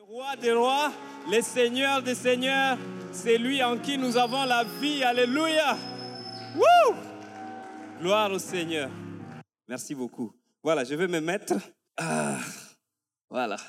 Roi des rois, le Seigneur des seigneurs, c'est lui en qui nous avons la vie. Alléluia. Woo! Gloire au Seigneur. Merci beaucoup. Voilà, je vais me mettre. Voilà.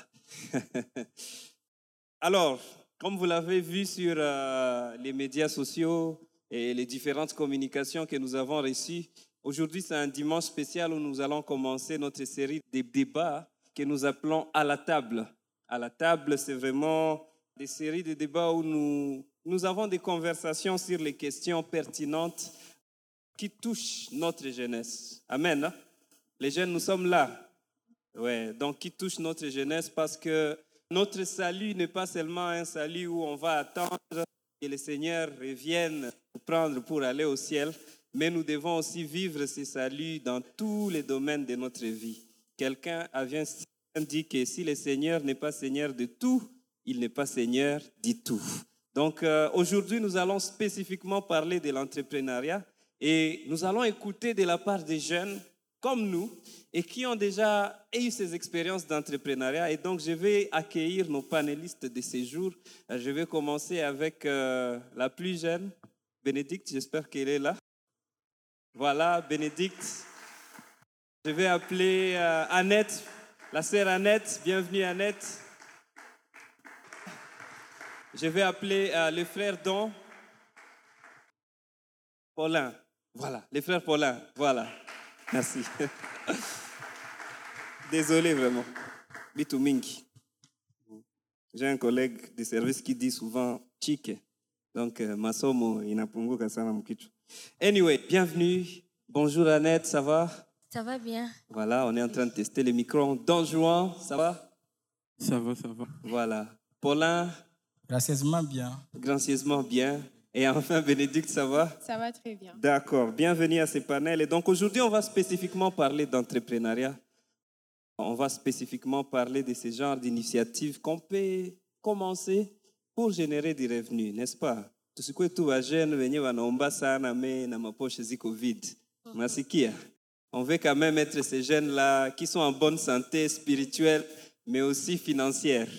Alors, comme vous l'avez vu sur les médias sociaux et les différentes communications que nous avons reçues, aujourd'hui c'est un dimanche spécial où nous allons commencer notre série de débats que nous appelons À la table. À la table, c'est vraiment des séries de débats où nous avons des conversations sur les questions pertinentes qui touchent notre jeunesse. Amen. Hein? Les jeunes, nous sommes là. Ouais, donc qui touchent notre jeunesse parce que notre salut n'est pas seulement un salut où on va attendre que le Seigneur revienne nous prendre pour aller au ciel, mais nous devons aussi vivre ce salut dans tous les domaines de notre vie. Quelqu'un avait dit que si le Seigneur n'est pas Seigneur de tout, il n'est pas Seigneur du tout. Donc aujourd'hui, nous allons spécifiquement parler de l'entrepreneuriat et nous allons écouter de la part des jeunes comme nous et qui ont déjà eu ces expériences d'entrepreneuriat. Et donc, je vais accueillir nos panélistes de ce jour. Je vais commencer avec la plus jeune, Bénédicte, j'espère qu'elle est là. Voilà, Bénédicte. Je vais appeler Annette, la sœur Annette. Bienvenue, Annette. Je vais appeler le frère Don. Paulin. Voilà, le frère Paulin. Voilà. Merci. Désolé vraiment. Bitumingi. J'ai un collègue de service qui dit souvent chique. Donc, masomo inapunguka sana mkichwa. Anyway, bienvenue. Bonjour Annette, ça va? Ça va bien. Voilà, on est en train de tester les micros. Don Juan, ça va? Ça va, ça va. Voilà. Paulin? Gracieusement bien. Gracieusement bien. Et enfin, Bénédicte, ça va? Ça va très bien. D'accord. Bienvenue à ce panel. Et donc, aujourd'hui, on va spécifiquement parler d'entrepreneuriat. On va spécifiquement parler de ce genre d'initiatives qu'on peut commencer pour générer des revenus, n'est-ce pas? Tusikwe tu wajene wenye wanaomba sana me na maposhe ziko vide. Masikia? On veut quand même être ces jeunes-là qui sont en bonne santé spirituelle, mais aussi financière.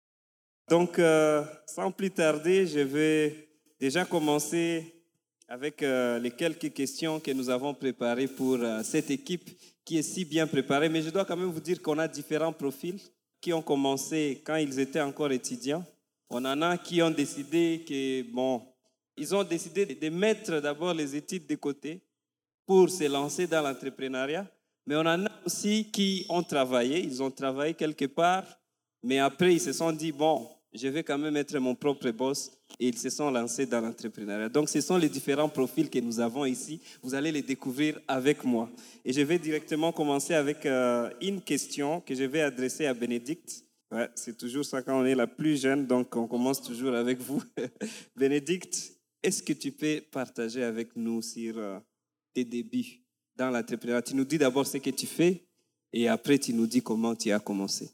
Donc, sans plus tarder, je vais déjà commencer avec les quelques questions que nous avons préparées pour cette équipe qui est si bien préparée. Mais je dois quand même vous dire qu'on a différents profils qui ont commencé quand ils étaient encore étudiants. On en a qui ont décidé que, ils ont décidé de mettre d'abord les études de côté pour se lancer dans l'entrepreneuriat. Mais on en a aussi qui ont travaillé, ils ont travaillé quelque part, mais après ils se sont dit, je vais quand même être mon propre boss et ils se sont lancés dans l'entrepreneuriat. Donc ce sont les différents profils que nous avons ici. Vous allez les découvrir avec moi. Et je vais directement commencer avec une question que je vais adresser à Bénédicte. Ouais, c'est toujours ça quand on est la plus jeune, donc on commence toujours avec vous. Bénédicte, est-ce que tu peux partager avec nous sur tes débuts dans l'entrepreneuriat? Tu nous dis d'abord ce que tu fais et après tu nous dis comment tu as commencé.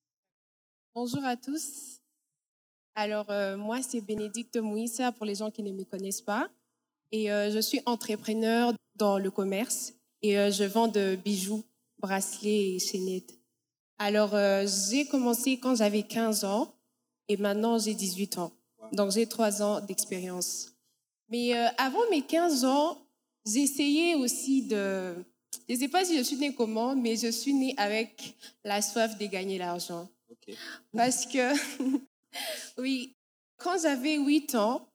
Bonjour à tous. Alors, moi, c'est Bénédicte Mouissa pour les gens qui ne me connaissent pas. Et je suis entrepreneur dans le commerce et je vends de bijoux, bracelets et chaînettes. Alors, j'ai commencé quand j'avais 15 ans et maintenant j'ai 18 ans. Donc, j'ai 3 ans d'expérience. Mais avant mes 15 ans, j'ai essayé aussi de... Je ne sais pas si je suis née comment, mais je suis née avec la soif de gagner l'argent. Okay. Parce que... Oui, quand j'avais 8 ans,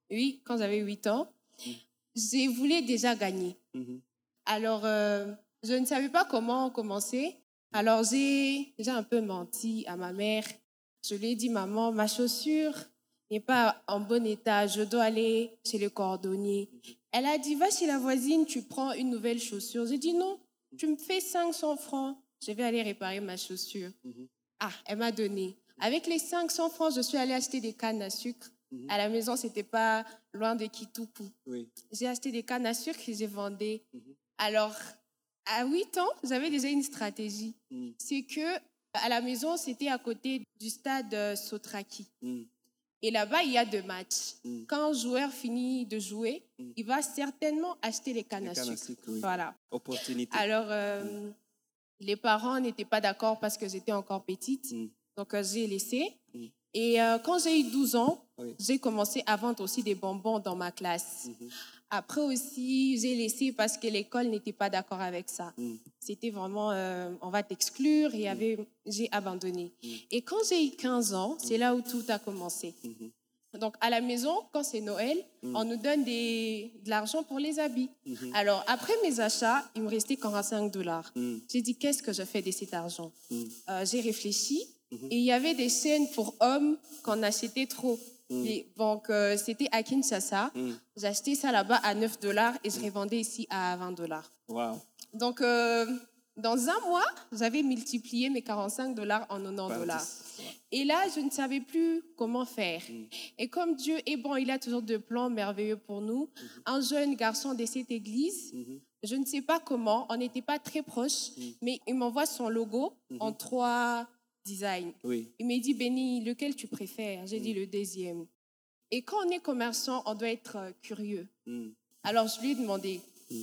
j'ai voulu déjà gagner. Alors, je ne savais pas comment commencer. Alors, j'ai un peu menti à ma mère. Je lui ai dit, maman, ma chaussure n'est pas en bon état. Je dois aller chez le cordonnier. Elle a dit, va chez la voisine, tu prends une nouvelle chaussure. J'ai dit, non, tu me fais 500 francs. Je vais aller réparer ma chaussure. Ah, elle m'a donné. Avec les 500 francs, je suis allée acheter des cannes à sucre. À la maison, ce n'était pas loin de Kitupu. Oui. J'ai acheté des cannes à sucre et j'ai vendu. Alors, à 8 ans, j'avais déjà une stratégie. C'est que à la maison, c'était à côté du stade Sotraki. Et là-bas, il y a 2 matchs. Quand un joueur finit de jouer, il va certainement acheter les cannes à sucre. Oui. Voilà. Opportunité. Alors, les parents n'étaient pas d'accord parce que j'étais encore petite. Donc, j'ai laissé. Et quand j'ai eu 12 ans, j'ai commencé à vendre aussi des bonbons dans ma classe. Après aussi, j'ai laissé parce que l'école n'était pas d'accord avec ça. C'était vraiment, on va t'exclure, et j'ai abandonné. Et quand j'ai eu 15 ans, c'est là où tout a commencé. Donc, à la maison, quand c'est Noël, on nous donne de l'argent pour les habits. Alors, après mes achats, il me restait $45. J'ai dit, qu'est-ce que je fais de cet argent? J'ai réfléchi, et il y avait des chaînes pour hommes qu'on achetait trop. Et donc, c'était à Kinshasa. J'ai acheté ça là-bas à $9 et je revendais ici à $20. Wow. Donc, dans un mois, j'avais multiplié mes $45 en $90. Et là, je ne savais plus comment faire. Et comme Dieu est bon, il a toujours de plans merveilleux pour nous. Un jeune garçon de cette église, je ne sais pas comment, on n'était pas très proches, mais il m'envoie son logo en 3 designs. Il m'a dit, Béni, lequel tu préfères? J'ai dit le deuxième. Et quand on est commerçant, on doit être curieux. Alors, je lui ai demandé,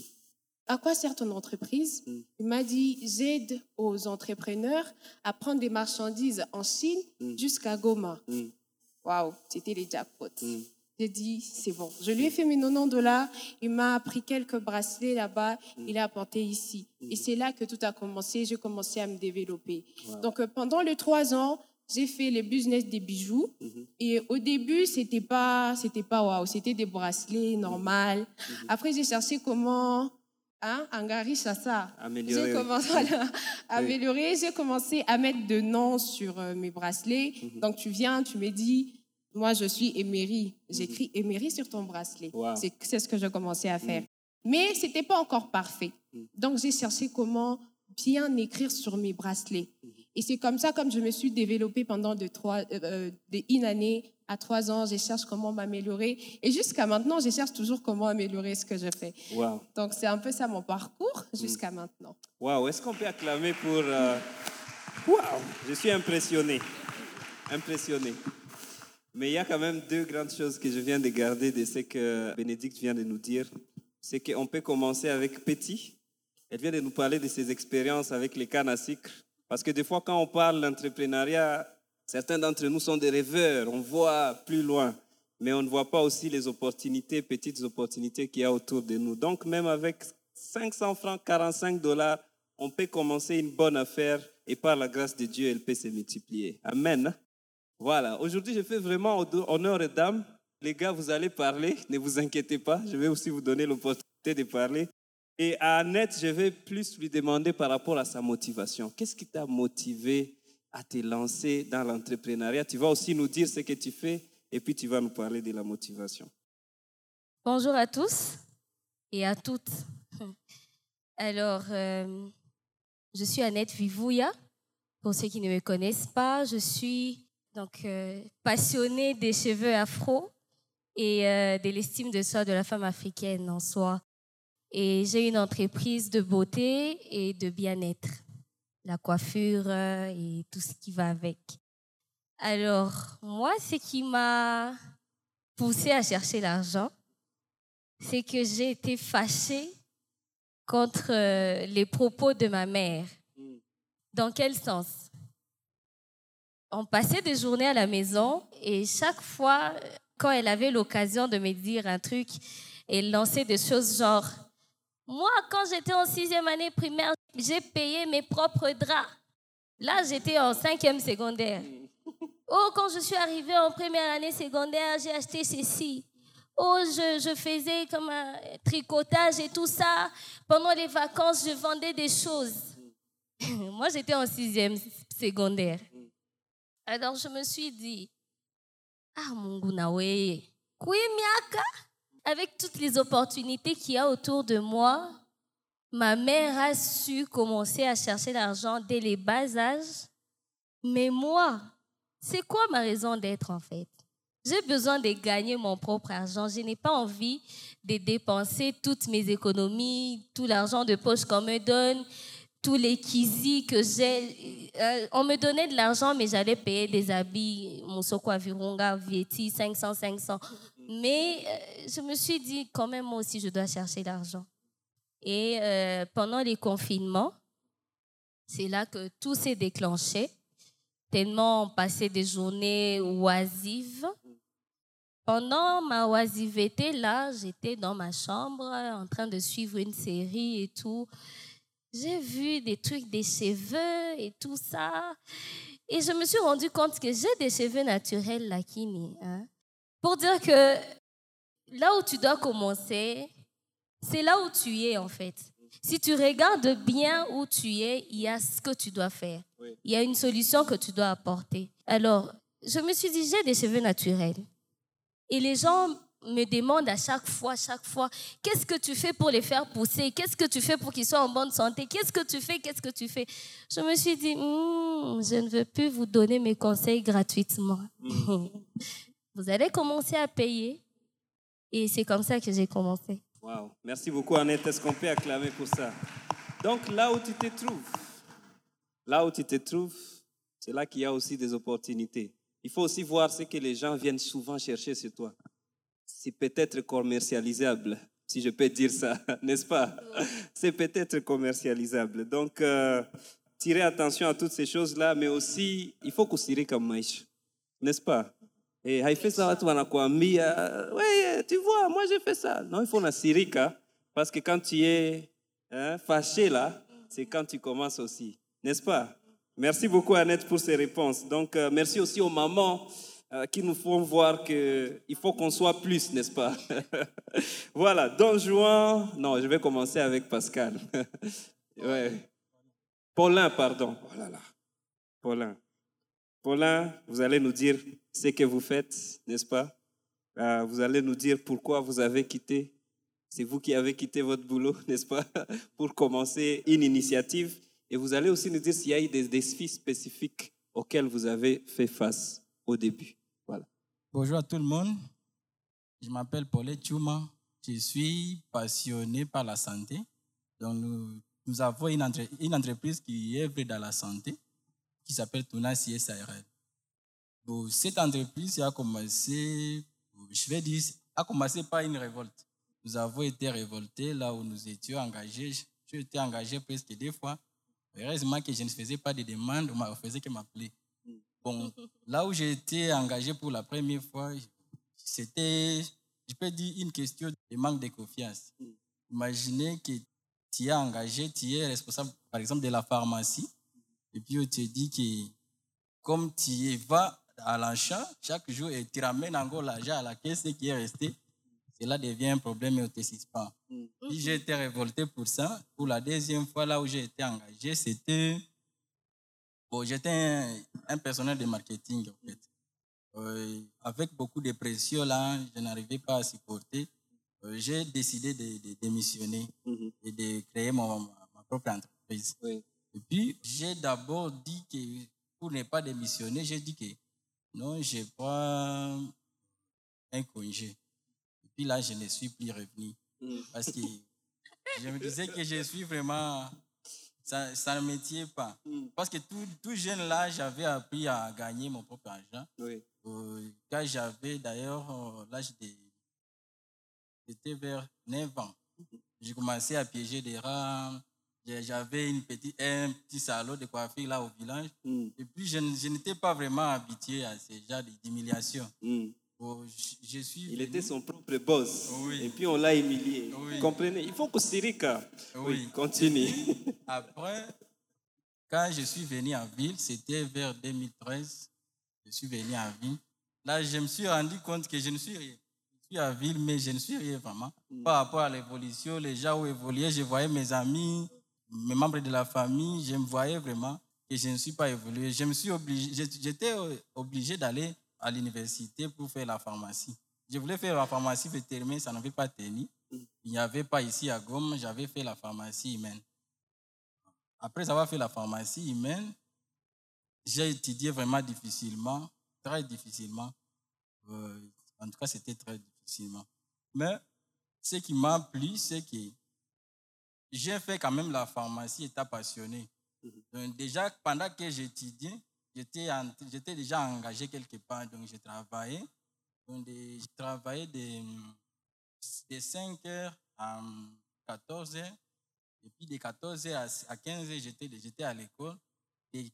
à quoi sert ton entreprise? Il m'a dit, j'aide aux entrepreneurs à prendre des marchandises en Chine jusqu'à Goma. Waouh, c'était les jackpots. J'ai dit, c'est bon. Je lui ai fait mes $90. Il m'a pris quelques bracelets là-bas. Il a apporté ici. Et c'est là que tout a commencé. J'ai commencé à me développer. Donc, pendant les 3 ans, j'ai fait le business des bijoux. Et au début, c'était pas waouh. C'était des bracelets normaux. Après, j'ai cherché comment... Angari Chassa. J'ai commencé à améliorer. J'ai commencé à mettre de noms sur mes bracelets. Donc, tu viens, tu me dis, moi, je suis Emery. J'écris Emery sur ton bracelet. C'est ce que j'ai commencé à faire. Mais ce n'était pas encore parfait. Donc, j'ai cherché comment bien écrire sur mes bracelets. Et c'est comme ça, comme je me suis développée pendant une année à 3 ans, je cherche comment m'améliorer. Et jusqu'à maintenant, je cherche toujours comment améliorer ce que je fais. Donc, c'est un peu ça mon parcours jusqu'à maintenant. Waouh, est-ce qu'on peut acclamer pour... Waouh, je suis impressionné. Impressionné. Mais il y a quand même 2 grandes choses que je viens de garder de ce que Bénédicte vient de nous dire. C'est qu'on peut commencer avec petit. Elle vient de nous parler de ses expériences avec les cannes à sucre. Parce que des fois, quand on parle d'entrepreneuriat, certains d'entre nous sont des rêveurs. On voit plus loin. Mais on ne voit pas aussi les opportunités, petites opportunités qu'il y a autour de nous. Donc, même avec 500 francs, $45, on peut commencer une bonne affaire et par la grâce de Dieu, elle peut se multiplier. Amen. Voilà. Aujourd'hui, je fais vraiment honneur aux dames. Les gars, vous allez parler. Ne vous inquiétez pas. Je vais aussi vous donner l'opportunité de parler. Et à Annette, je vais plus lui demander par rapport à sa motivation. Qu'est-ce qui t'a motivé à te lancer dans l'entrepreneuriat? Tu vas aussi nous dire ce que tu fais et puis tu vas nous parler de la motivation. Bonjour à tous et à toutes. Alors, je suis Annette Vivouya. Pour ceux qui ne me connaissent pas, je suis donc passionnée des cheveux afro et de l'estime de soi de la femme africaine en soi. Et j'ai une entreprise de beauté et de bien-être, la coiffure et tout ce qui va avec. Alors, moi, ce qui m'a poussée à chercher l'argent, c'est que j'ai été fâchée contre les propos de ma mère. Dans quel sens? On passait des journées à la maison et chaque fois, quand elle avait l'occasion de me dire un truc, elle lançait des choses genre... Moi, quand j'étais en 6e année primaire, j'ai payé mes propres draps. Là, j'étais en 5e secondaire. Oh, quand je suis arrivée en première année secondaire, j'ai acheté ceci. Oh, je faisais comme un tricotage et tout ça. Pendant les vacances, je vendais des choses. Moi, j'étais en 6e secondaire. Alors, je me suis dit, Mungu nawe, miaka. Avec toutes les opportunités qu'il y a autour de moi, ma mère a su commencer à chercher l'argent dès les bas âges. Mais moi, c'est quoi ma raison d'être en fait? J'ai besoin de gagner mon propre argent. Je n'ai pas envie de dépenser toutes mes économies, tout l'argent de poche qu'on me donne, tous les kizis que j'ai. On me donnait de l'argent, mais j'allais payer des habits, Moussoko Virunga, Vieti, 500. Mais je me suis dit, quand même, moi aussi, je dois chercher l'argent. Et pendant les confinements, c'est là que tout s'est déclenché. tellement passer des journées oisives. Pendant ma oisiveté, là, j'étais dans ma chambre en train de suivre une série et tout. J'ai vu des trucs, des cheveux et tout ça. Et je me suis rendu compte que j'ai des cheveux naturels, Lakini. Hein? Pour dire que là où tu dois commencer, c'est là où tu es en fait. Si tu regardes bien où tu es, il y a ce que tu dois faire. Oui. Il y a une solution que tu dois apporter. Alors, je me suis dit, j'ai des cheveux naturels. Et les gens me demandent à chaque fois, qu'est-ce que tu fais pour les faire pousser? Qu'est-ce que tu fais pour qu'ils soient en bonne santé? Qu'est-ce que tu fais? Je me suis dit, je ne veux plus vous donner mes conseils gratuitement. Vous allez commencer à payer. Et c'est comme ça que j'ai commencé. Wow. Merci beaucoup, Annette. Est-ce qu'on peut acclamer pour ça? Donc, là où tu te trouves, c'est là qu'il y a aussi des opportunités. Il faut aussi voir ce que les gens viennent souvent chercher sur toi. C'est peut-être commercialisable, si je peux dire ça, n'est-ce pas? C'est peut-être commercialisable. Donc, tirez attention à toutes ces choses-là, mais aussi, il faut considérer comme maïs, n'est-ce pas? Et il fait ça, tu vas ouais, tu vois, moi j'ai fait ça. Non, il faut la sirika, parce que quand tu es fâché là, c'est quand tu commences aussi, n'est-ce pas? Merci beaucoup, Annette, pour ces réponses. Donc, merci aussi aux mamans qui nous font voir qu'il faut qu'on soit plus, n'est-ce pas? Voilà, Don Juan. Non, je vais commencer avec Pascal. Ouais. Paulin, pardon. Oh là là. Paulin, vous allez nous dire ce que vous faites, n'est-ce pas? Vous allez nous dire pourquoi vous avez quitté. C'est vous qui avez quitté votre boulot, n'est-ce pas? Pour commencer une initiative. Et vous allez aussi nous dire s'il y a eu des défis spécifiques auxquels vous avez fait face au début. Voilà. Bonjour à tout le monde. Je m'appelle Paulin Tchouma. Je suis passionné par la santé. Donc, nous avons une entreprise qui œuvre dans la santé, qui s'appelle Tuna CSARL. Donc, cette entreprise a commencé, a commencé par une révolte. Nous avons été révoltés là où nous étions engagés. J'ai été engagé presque 2 fois. Heureusement que je ne faisais pas de demandes, on ne faisait que m'appeler. Bon, là où j'ai été engagé pour la première fois, c'était, je peux dire, une question de manque de confiance. Imaginez que tu es engagé, tu es responsable, par exemple, de la pharmacie, et puis on te dit que comme tu vas à l'achat chaque jour et tu ramènes encore l'argent à la caisse qui est resté, cela devient un problème et on ne te suspend. Puis j'ai été révolté pour ça. Pour la deuxième fois, là où j'ai été engagé, c'était... Bon, j'étais un personnel de marketing, en fait. Avec beaucoup de pression, là, je n'arrivais pas à supporter. J'ai décidé de démissionner et de créer ma propre entreprise. Oui. Et puis, j'ai d'abord dit que pour ne pas démissionner, j'ai dit que non, je prends un congé. Et puis là, je ne suis plus revenu. Parce que je me disais que je suis vraiment... Ça ne me tient pas. Parce que tout jeune là, j'avais appris à gagner mon propre argent. Oui. Quand j'avais d'ailleurs l'âge de... C'était vers 9 ans. J'ai commencé à piéger des rats. J'avais un petit salon de coiffure là au village. Et puis, je n'étais pas vraiment habitué à ce genre d'humiliation. Il était son propre boss. Oui. Et puis, on l'a humilié. Oui. Vous comprenez? Il faut que Sirika. Oui, continue. Après, quand je suis venu en ville, c'était vers 2013. Je suis venu en ville. Là, je me suis rendu compte que je ne suis rien. Je suis à ville, mais je ne suis rien vraiment. Par rapport à l'évolution, les gens ont évolué. Je voyais mes amis, mes membres de la famille. Je me voyais vraiment que je ne suis pas évolué. J'étais obligé d'aller à l'université pour faire la pharmacie. Je voulais faire la pharmacie vétérinaire, ça n'avait pas tenu. Il n'y avait pas ici à Goma, j'avais fait la pharmacie humaine. Après avoir fait la pharmacie humaine, j'ai étudié vraiment difficilement, très difficilement. En tout cas, c'était très difficilement. Mais ce qui m'a plu, c'est que j'ai fait quand même la pharmacie, étant passionné. Donc, déjà, pendant que j'étudiais, j'étais déjà engagé quelque part, donc j'ai travaillé. Donc, j'ai travaillé de 5 heures à 14 heures. Et puis de 14 heures à 15 heures, j'étais à l'école. Et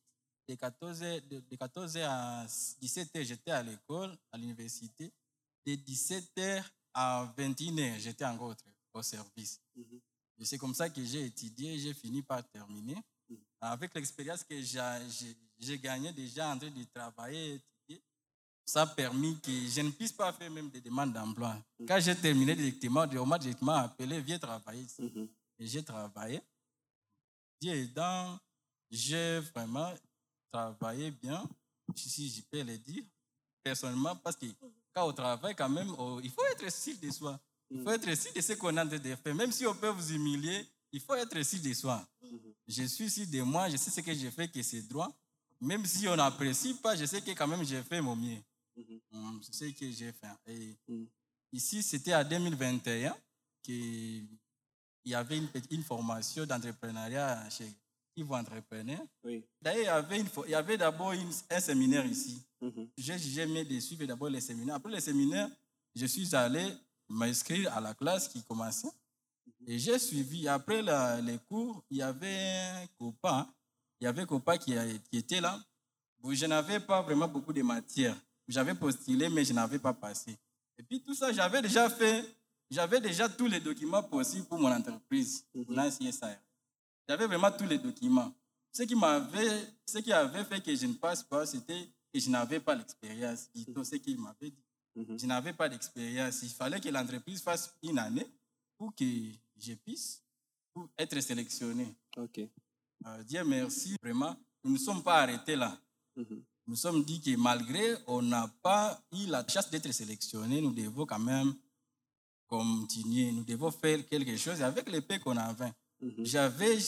de 14 heures à 17 heures, j'étais à l'école, à l'université. De 17 heures à 21 heures, j'étais encore au service. Et c'est comme ça que j'ai étudié, j'ai fini par terminer. Avec l'expérience que j'ai gagnée déjà en train de travailler, étudier, ça a permis que je ne puisse pas faire même des demandes d'emploi. Quand j'ai terminé directement, on m'a directement appelé, viens travailler ici. Et j'ai travaillé. Dieu aidant, j'ai vraiment travaillé bien, si je peux le dire, personnellement, parce que quand on travaille, quand même, il faut être sûr de soi. Il faut être sûr de ce qu'on a en train de faire. Même si on peut vous humilier, il faut être sûr de soi. Je suis sûr de moi, je sais ce que j'ai fait, que c'est droit. Même si on n'apprécie pas, je sais que quand même j'ai fait mon mieux. C'est ce que j'ai fait. Et ici, c'était en 2021 qu'il y avait une formation d'entrepreneuriat chez Yves Entrepreneur. Oui. D'ailleurs, il y avait d'abord un séminaire ici. J'ai aimé de suivre d'abord les séminaires. Après le séminaire, je suis allé m'inscrire à la classe qui commençait. Et j'ai suivi. Après les cours, il y avait un copain qui était là. Je n'avais pas vraiment beaucoup de matière. J'avais postulé, mais je n'avais pas passé. Et puis tout ça, j'avais déjà tous les documents possibles pour mon entreprise, mon CSR. J'avais vraiment tous les documents. Ce qui avait fait que je ne passe pas, c'était que je n'avais pas l'expérience. C'est ce qu'il m'avait dit. Je n'avais pas d'expérience. Il fallait que l'entreprise fasse une année pour que je puisse être sélectionné. Dieu merci, vraiment, nous ne sommes pas arrêtés là. Nous sommes dit que malgré on n'a pas eu la chance d'être sélectionnés, nous devons quand même continuer. Nous devons faire quelque chose avec l'épée qu'on avait. J'avais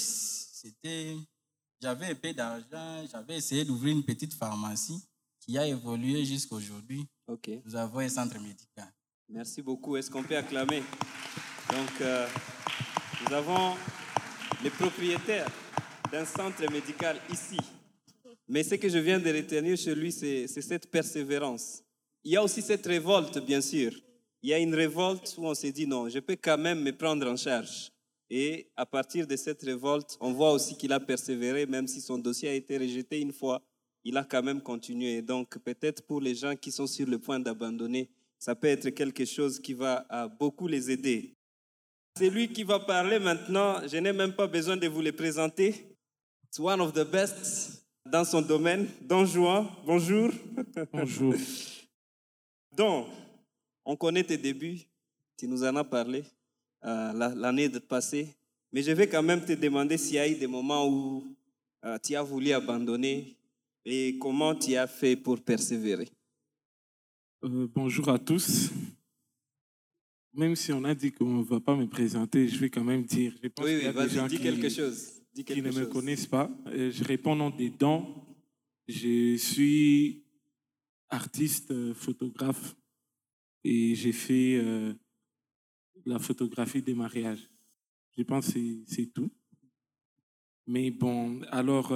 un peu d'argent, j'avais essayé d'ouvrir une petite pharmacie qui a évolué jusqu'à aujourd'hui. Nous avons un centre médical. Merci beaucoup. Est-ce qu'on peut acclamer? Donc, nous avons les propriétaires d'un centre médical ici. Mais ce que je viens de retenir chez lui, c'est cette persévérance. Il y a aussi cette révolte, bien sûr. Il y a une révolte où on s'est dit non, je peux quand même me prendre en charge. Et à partir de cette révolte, on voit aussi qu'il a persévéré, même si son dossier a été rejeté une fois, il a quand même continué. Donc peut-être pour les gens qui sont sur le point d'abandonner, ça peut être quelque chose qui va beaucoup les aider. C'est lui qui va parler maintenant. Je n'ai même pas besoin de vous le présenter. It's one of the best dans son domaine. Don Juan, bonjour. Bonjour. Donc, on connaît tes débuts. Tu nous en as parlé l'année passée. Mais je vais quand même te demander s'il y a eu des moments où tu as voulu abandonner et comment tu as fait pour persévérer. Bonjour à tous. Même si on a dit qu'on ne va pas me présenter, je vais quand même dire. Je pense qu'il y a des gens qui ne me connaissent pas. Je réponds au nom des Dons. Je suis artiste, photographe et j'ai fait la photographie des mariages. Je pense que c'est tout. Mais bon, alors,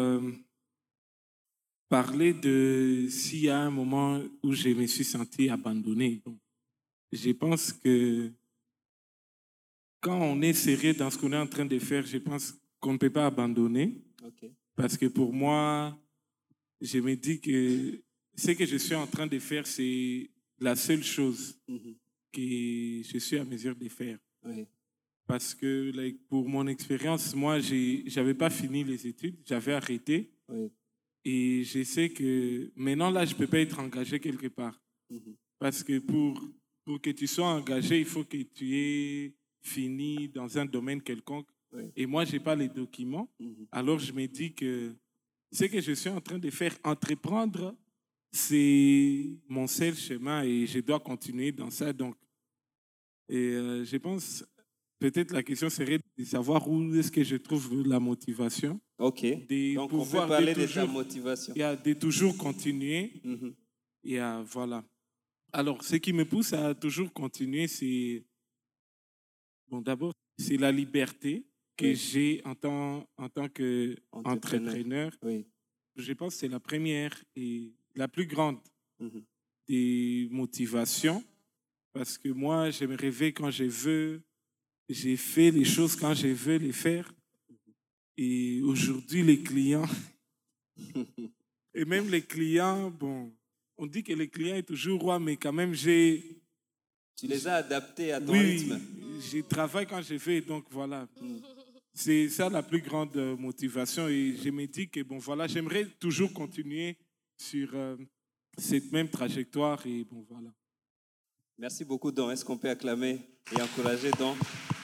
parler de s'il y a un moment où je me suis senti abandonné. Bon, je pense que quand on est sérieux dans ce qu'on est en train de faire, je pense qu'on ne peut pas abandonner. Parce que pour moi, je me dis que ce que je suis en train de faire, c'est la seule chose que je suis à mesure de faire. Parce que pour mon expérience, moi, je n'avais pas fini les études, j'avais arrêté. Et je sais que maintenant, là, je ne peux pas être engagé quelque part. Parce que pour que tu sois engagé, il faut que tu aies fini dans un domaine quelconque. Et moi, je n'ai pas les documents. Alors, je me dis que ce que je suis en train de faire, entreprendre, c'est mon seul chemin et je dois continuer dans ça. Donc, je pense, peut-être la question serait de savoir où est-ce que je trouve la motivation. Donc, on peut parler de ta motivation. De toujours continuer. Et voilà. Alors, ce qui me pousse à toujours continuer, c'est... Bon, d'abord, c'est la liberté que j'ai en tant qu'entrepreneur. Je pense que c'est la première et la plus grande des motivations. Parce que moi, je me réveille quand je veux. J'ai fait les choses quand je veux les faire. Et aujourd'hui, les clients, Et même les clients, bon, on dit que le client est toujours roi, mais quand même, j'ai... Tu les as adaptés à ton Oui, rythme. je travaille quand je fais, donc voilà. C'est ça la plus grande motivation. Et je me dis que, bon, voilà, j'aimerais toujours continuer sur cette même trajectoire. Et bon, voilà. Merci beaucoup, Don. Est-ce qu'on peut acclamer et encourager Don?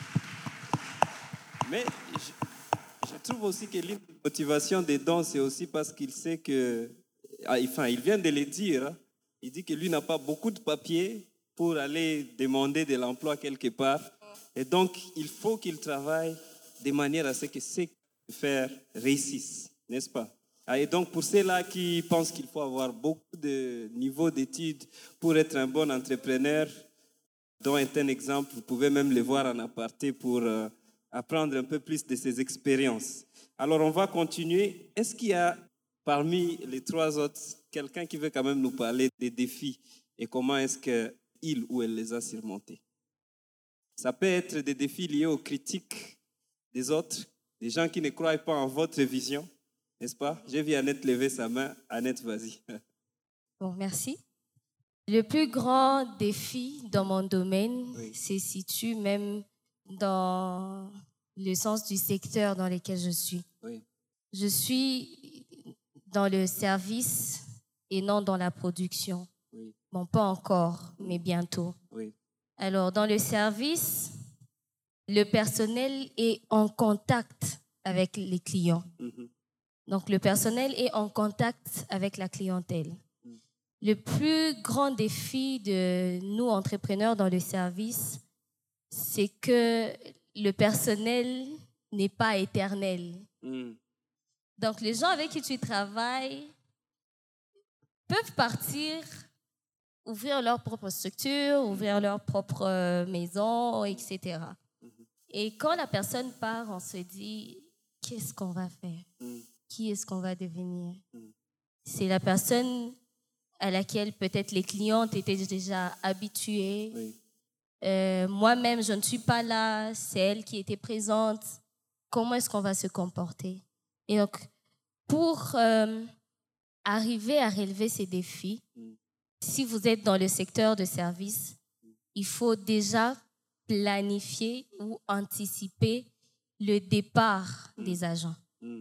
Mais je trouve aussi que l'une des motivations des Don, c'est aussi parce qu'il sait que... Enfin, il vient de le dire. Hein. Il dit que lui n'a pas beaucoup de papiers pour aller demander de l'emploi quelque part. Et donc, il faut qu'il travaille de manière à ce que ce qu'il veut faire réussisse, n'est-ce pas? Et donc, pour ceux-là qui pensent qu'il faut avoir beaucoup de niveaux d'études pour être un bon entrepreneur, dont est un exemple, vous pouvez même le voir en aparté pour apprendre un peu plus de ses expériences. Alors, on va continuer. Est-ce qu'il y a parmi les trois autres quelqu'un qui veut quand même nous parler des défis et comment est-ce qu'il ou elle les a surmontés? Ça peut être des défis liés aux critiques des autres, des gens qui ne croient pas en votre vision, n'est-ce pas? J'ai vu Annette lever sa main. Annette, vas-y. Bon, merci. Le plus grand défi dans mon domaine se situe même dans le sens du secteur dans lequel je suis. Oui. Je suis dans le service et non dans la production. Oui. Bon, pas encore, mais bientôt. Oui. Alors, dans le service, le personnel est en contact avec les clients. Mhm. Donc, le personnel est en contact avec la clientèle. Le plus grand défi de nous, entrepreneurs dans le service, c'est que le personnel n'est pas éternel. Donc, les gens avec qui tu travailles peuvent partir, ouvrir leur propre structure, ouvrir leur propre maison, etc. Et quand la personne part, on se dit, qu'est-ce qu'on va faire? Qui est-ce qu'on va devenir? C'est la personne à laquelle peut-être les clientes étaient déjà habituées. Oui. Moi-même, je ne suis pas là, c'est elle qui était présente. Comment est-ce qu'on va se comporter? Et donc, pour arriver à relever ces défis, si vous êtes dans le secteur de service, il faut déjà planifier ou anticiper le départ des agents.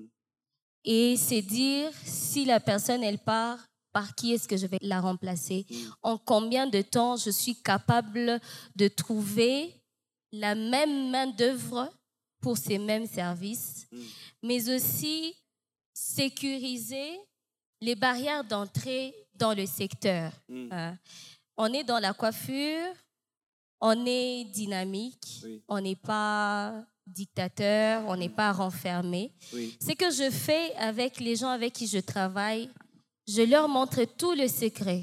Et c'est dire, si la personne, elle part, par qui est-ce que je vais la remplacer? En combien de temps je suis capable de trouver la même main-d'œuvre pour ces mêmes services, mais aussi sécuriser les barrières d'entrée dans le secteur. On est dans la coiffure, on est dynamique, on n'est pas dictateur, on n'est pas renfermé. Ce que je fais avec les gens avec qui je travaille, je leur montre tout le secret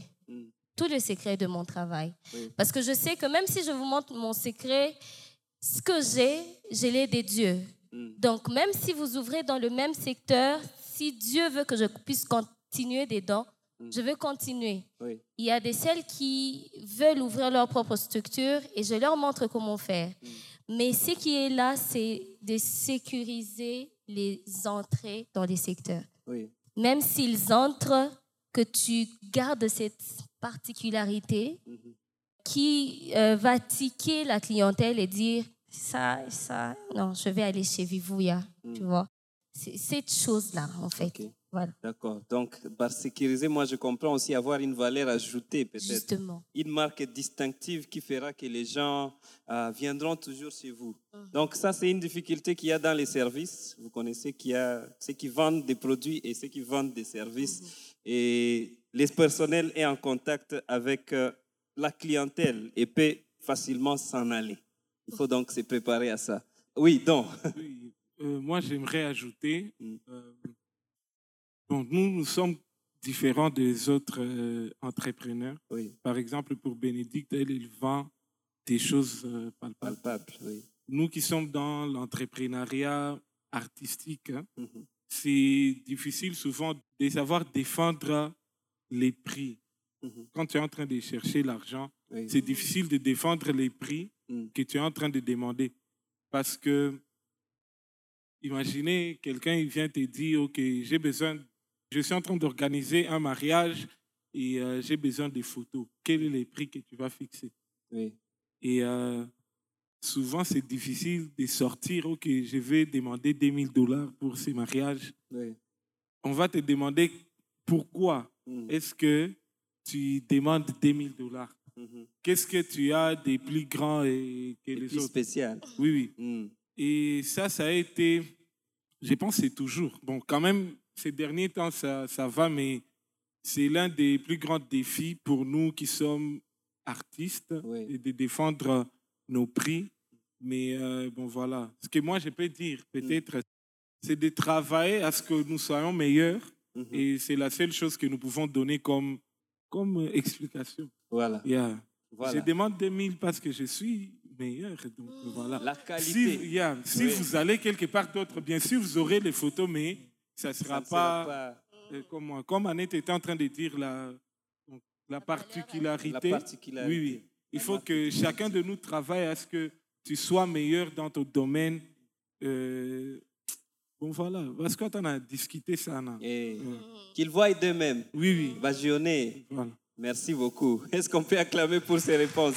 de mon travail. Parce que je sais que même si je vous montre mon secret, ce que je l'ai des dieux. Donc, même si vous ouvrez dans le même secteur, si Dieu veut que je puisse continuer dedans, je veux continuer. Il y a des celles qui veulent ouvrir leur propre structure et je leur montre comment faire. Mais ce qui est là, c'est de sécuriser les entrées dans les secteurs. Même s'ils entrent, que tu gardes cette particularité qui va tiquer la clientèle et dire ça, non, je vais aller chez Vivouya, tu vois. C'est cette chose-là, en fait. Okay. Voilà. D'accord. Donc, par sécuriser, moi, je comprends aussi avoir une valeur ajoutée, peut-être. Justement. Une marque distinctive qui fera que les gens viendront toujours chez vous. Donc, ça, c'est une difficulté qu'il y a dans les services. Vous connaissez qu'il y a ceux qui vendent des produits et ceux qui vendent des services. Et les personnels sont en contact avec la clientèle et peut facilement s'en aller. Il faut donc se préparer à ça. Oui, donc. Oui, moi, j'aimerais ajouter... Bon, nous sommes différents des autres entrepreneurs. Par exemple, pour Bénédicte, elle vend des choses palpables. Nous qui sommes dans l'entrepreneuriat artistique, c'est difficile souvent de savoir défendre les prix. Quand tu es en train de chercher l'argent, c'est difficile de défendre les prix que tu es en train de demander. Parce que, imaginez, quelqu'un il vient te dire, OK, j'ai besoin je suis en train d'organiser un mariage et j'ai besoin des photos. Quel est le prix que tu vas fixer? Oui. Et souvent, c'est difficile de sortir. OK, je vais demander $2 000 pour ce mariage. Oui. On va te demander pourquoi est-ce que tu demandes $2 000. Qu'est-ce que tu as de plus grand que Et les plus autres? spécial. Oui, oui. Et ça a été, je pense que c'est toujours. Bon, quand même, ces derniers temps, ça va, mais c'est l'un des plus grands défis pour nous qui sommes artistes, Oui. et de défendre nos prix. Mais bon, voilà. Ce que moi, je peux dire, peut-être, c'est de travailler à ce que nous soyons meilleurs. Et c'est la seule chose que nous pouvons donner comme explication. Voilà. Yeah. Voilà. Je demande 2000 parce que je suis meilleur. Donc, voilà. La qualité. Si vous allez quelque part d'autre, bien sûr, vous aurez les photos, mais ça ne sera pas comme moi. Comme Annette était en train de dire la particularité. La particularité. Oui, oui. Il faut que chacun de nous travaille à ce que tu sois meilleur dans ton domaine. Bon, voilà. Parce que on a discuté ça. Qu'ils voient d'eux-mêmes. Oui, oui. Bagionner. Voilà. Merci beaucoup. Est-ce qu'on peut acclamer pour ces réponses?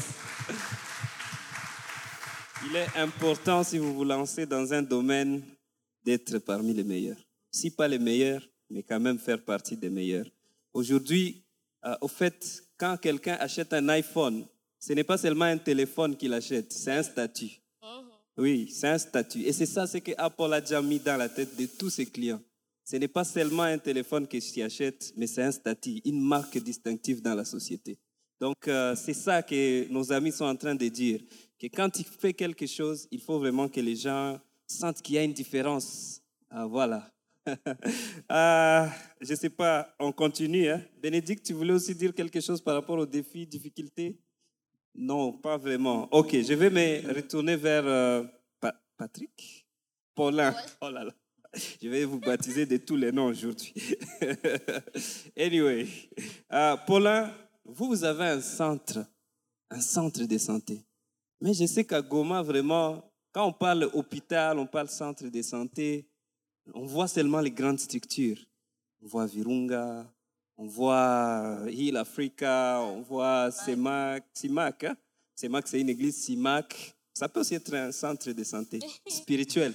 Il est important, si vous vous lancez dans un domaine, d'être parmi les meilleurs. Si pas les meilleurs, mais quand même faire partie des meilleurs. Aujourd'hui, au fait, quand quelqu'un achète un iPhone, ce n'est pas seulement un téléphone qu'il achète, c'est un statut. Oui, c'est un statut. Et c'est ça, c'est que Apple a déjà mis dans la tête de tous ses clients. Ce n'est pas seulement un téléphone que tu achètes, mais c'est un statut, une marque distinctive dans la société. Donc, c'est ça que nos amis sont en train de dire, que quand tu fais quelque chose, il faut vraiment que les gens sentent qu'il y a une différence. Voilà. Je ne sais pas, on continue. Hein? Bénédicte, tu voulais aussi dire quelque chose par rapport aux défis, difficultés? Non, pas vraiment. OK, je vais me retourner vers Patrick. Paulin. Ouais. Oh là là. Je vais vous baptiser de tous les noms aujourd'hui. Anyway, Paulin, vous avez un centre de santé. Mais je sais qu'à Goma, vraiment, quand on parle hôpital, on parle centre de santé, on voit seulement les grandes structures. On voit Virunga, on voit Heal Africa, on voit CIMAC. Hein? CIMAC, c'est une église, CIMAC. Ça peut aussi être un centre de santé spirituel.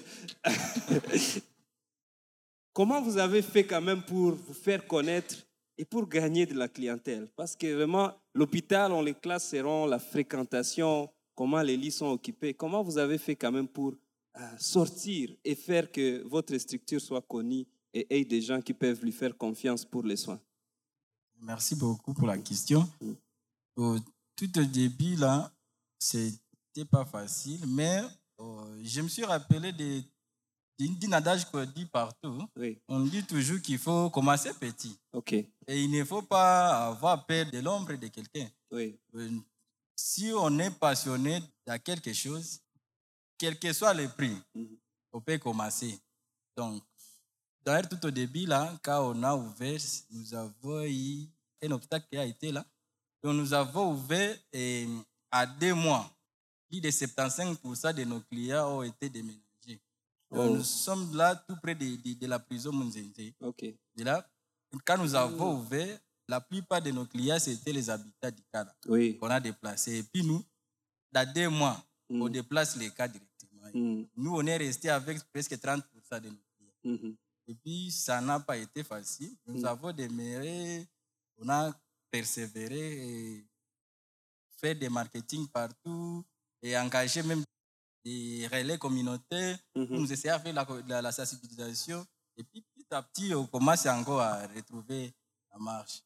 Comment vous avez fait quand même pour vous faire connaître et pour gagner de la clientèle? Parce que vraiment, l'hôpital, on les classe selon la fréquentation, comment les lits sont occupés. Comment vous avez fait quand même pour sortir et faire que votre structure soit connue et ait des gens qui peuvent lui faire confiance pour les soins? Merci beaucoup pour la question. Tout au début, là, c'était pas facile, mais je me suis rappelé d'un adage qu'on dit partout. Oui. On dit toujours qu'il faut commencer petit. OK. Et il ne faut pas avoir peur de l'ombre de quelqu'un. Oui. Si on est passionné de quelque chose, quel que soit le prix, on peut commencer. Donc, d'ailleurs, tout au début, là, quand on a ouvert, nous avons eu un obstacle qui a été là. Donc, nous avons ouvert à 2 mois. Plus de 75% de nos clients ont été déménagés. Donc, nous sommes là tout près de la prison Munzente. OK. Et là, quand nous avons ouvert, la plupart de nos clients, c'était les habitants du cadre qu'on a déplacés. Et puis nous, dans 2 mois, on déplace les cas directement. Nous, on est resté avec presque 30% de nos clients. Et puis, ça n'a pas été facile. Nous avons demeuré, on a persévéré et fait des marketing partout et engagé même des relais communautaires pour nous essayer à faire la sensibilisation. Et puis, petit à petit, on commence encore à retrouver la marche.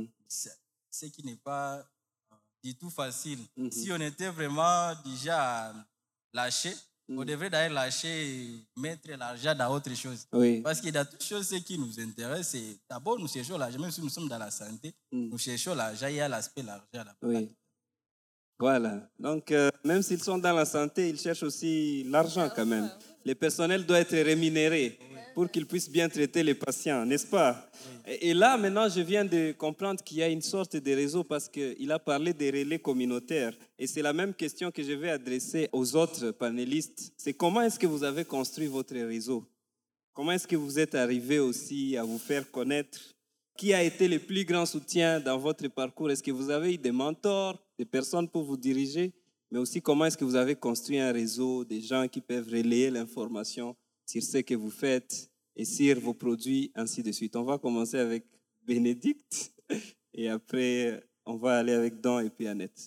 Ce qui n'est pas du tout facile. Si on était vraiment déjà lâché, on devrait d'ailleurs lâcher et mettre l'argent dans autre chose. Oui. Parce que dans toutes choses, ce qui nous intéresse, c'est d'abord nous cherchons l'argent, même si nous sommes dans la santé, nous cherchons l'argent, il y a l'aspect de l'argent là-bas. Oui. Voilà. Donc, même s'ils sont dans la santé, ils cherchent aussi l'argent quand même. Le personnel doit être rémunéré pour qu'ils puissent bien traiter les patients, n'est-ce pas? Et là, maintenant, je viens de comprendre qu'il y a une sorte de réseau parce qu'il a parlé des relais communautaires. Et c'est la même question que je vais adresser aux autres panélistes. C'est comment est-ce que vous avez construit votre réseau? comment est-ce que vous êtes arrivé aussi à vous faire connaître? Qui a été le plus grand soutien dans votre parcours? Est-ce que vous avez eu des mentors, des personnes pour vous diriger? Mais aussi, comment est-ce que vous avez construit un réseau, des gens qui peuvent relayer l'information sur ce que vous faites et sur vos produits, ainsi de suite? On va commencer avec Bénédicte et après, on va aller avec Dan et puis Annette.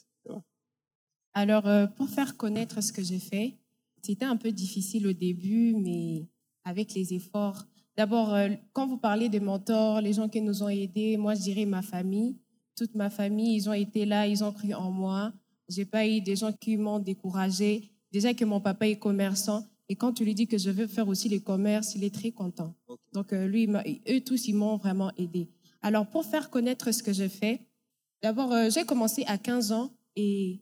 Alors, pour faire connaître ce que j'ai fait, c'était un peu difficile au début, mais avec les efforts. D'abord, quand vous parlez des mentors, les gens qui nous ont aidés, moi, je dirais ma famille. Toute ma famille, ils ont été là, ils ont cru en moi. Je n'ai pas eu des gens qui m'ont découragé. Déjà que mon papa est commerçant. Et quand tu lui dis que je veux faire aussi le commerce, il est très content. Okay. Donc, eux tous, ils m'ont vraiment aidé. Alors, pour faire connaître ce que je fais, d'abord, j'ai commencé à 15 ans et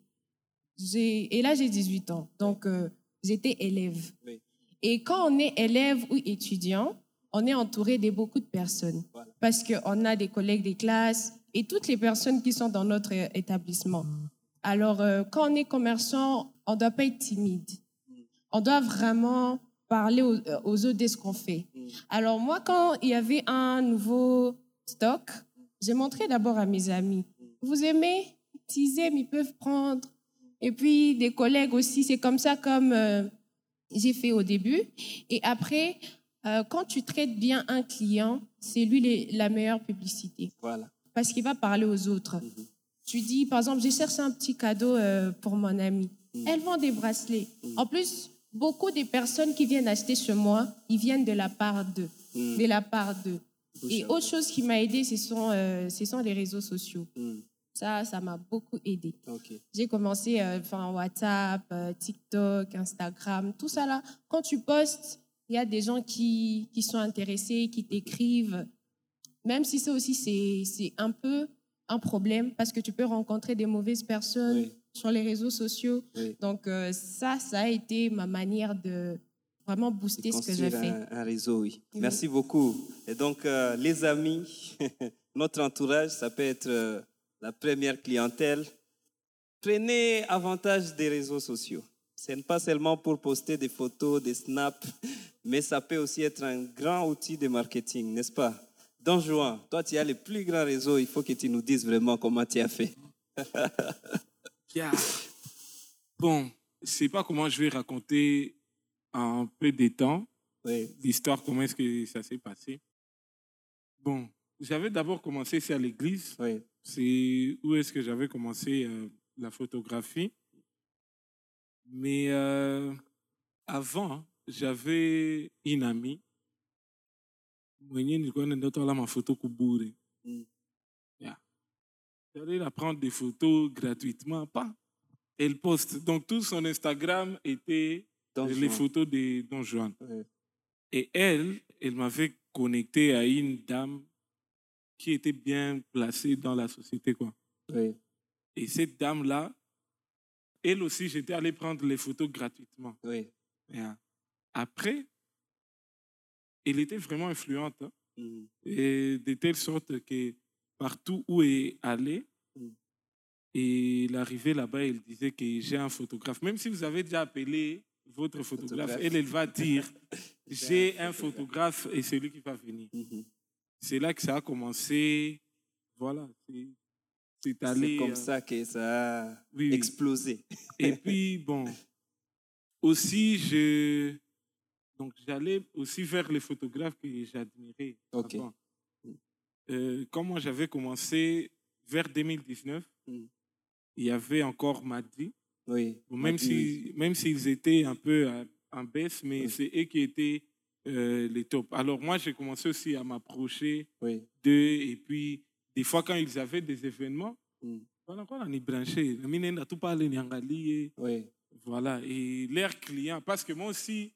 là, j'ai 18 ans. Donc, j'étais élève. Oui. Et quand on est élève ou étudiant, on est entouré de beaucoup de personnes. Voilà. Parce qu'on a des collègues des classes et toutes les personnes qui sont dans notre établissement. Alors, quand on est commerçant, on ne doit pas être timide. On doit vraiment parler aux autres de ce qu'on fait. Alors, moi, quand il y avait un nouveau stock, j'ai montré d'abord à mes amis. Vous aimez? Ils aiment, ils peuvent prendre. Et puis, des collègues aussi. C'est comme ça comme j'ai fait au début. Et après, quand tu traites bien un client, c'est lui la meilleure publicité. Voilà. Parce qu'il va parler aux autres. Tu dis, par exemple, j'ai cherché un petit cadeau pour mon amie. Elle vend des bracelets. En plus, beaucoup de personnes qui viennent acheter chez moi, ils viennent de la part d'eux. De la part d'eux. Et autre chose qui m'a aidée, ce sont les réseaux sociaux. Ça m'a beaucoup aidée. Okay. J'ai commencé WhatsApp, TikTok, Instagram, tout ça là. Quand tu postes, il y a des gens qui sont intéressés, qui t'écrivent. Même si ça aussi, c'est un peu un problème parce que tu peux rencontrer des mauvaises personnes sur les réseaux sociaux. Oui. Donc, ça a été ma manière de vraiment booster ce que je fais. Un réseau, oui. Merci beaucoup. Et donc, les amis, notre entourage, ça peut être la première clientèle. Prenez avantage des réseaux sociaux. Ce n'est pas seulement pour poster des photos, des snaps, mais ça peut aussi être un grand outil de marketing, n'est-ce pas? Don Juan, toi, tu as le plus grand réseau. Il faut que tu nous dises vraiment comment tu as fait. Bon, je ne sais pas comment je vais raconter en peu de temps l'histoire, comment est-ce que ça s'est passé. Bon, j'avais d'abord commencé ici à l'église. Oui. C'est où est-ce que j'avais commencé la photographie. Mais avant, j'avais une amie. Ma photo j'allais la prendre des photos gratuitement, pas. Elle poste. Donc, tout son Instagram était les photos de Don Juan. Oui. Et elle m'avait connecté à une dame qui était bien placée dans la société, quoi. Oui. Et cette dame-là, elle aussi, j'étais allé prendre les photos gratuitement. Oui. Après, elle était vraiment influente. Hein? Et de telle sorte que partout où elle est allée, et elle arrivait là-bas, elle disait que j'ai un photographe. Même si vous avez déjà appelé votre photographe, elle va dire j'ai un photographe et c'est lui qui va venir. C'est là que ça a commencé. Voilà. C'est comme ça que ça a explosé. Et puis, bon, aussi, j'allais aussi vers les photographes que j'admirais. Okay. Quand moi, j'avais commencé vers 2019, il y avait encore Madi. Oui. Bon, même s'ils étaient un peu en baisse, mais c'est eux qui étaient les tops. Alors moi, j'ai commencé aussi à m'approcher d'eux. Et puis, des fois, quand ils avaient des événements, voilà, on est branché. Voilà. Et leurs clients, parce que moi aussi,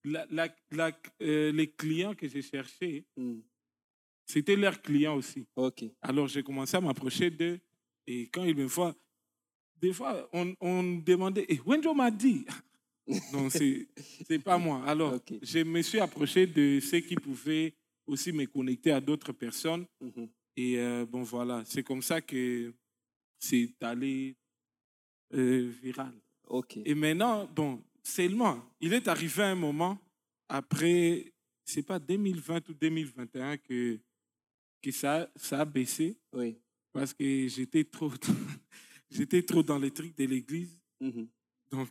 les clients que j'ai cherchés, c'était leurs clients aussi. Okay. Alors, j'ai commencé à m'approcher d'eux. Et quand ils me voient, des fois, on demandait « Wenjo m'a dit ?» Non, c'est pas moi. Alors, je me suis approché de ceux qui pouvaient aussi me connecter à d'autres personnes. Et bon, voilà, c'est comme ça que c'est allé viral. Okay. Et maintenant, bon, seulement, il est arrivé un moment, après c'est pas 2020 ou 2021 que ça a baissé. Oui. Parce que j'étais trop dans les trucs de l'église. Donc,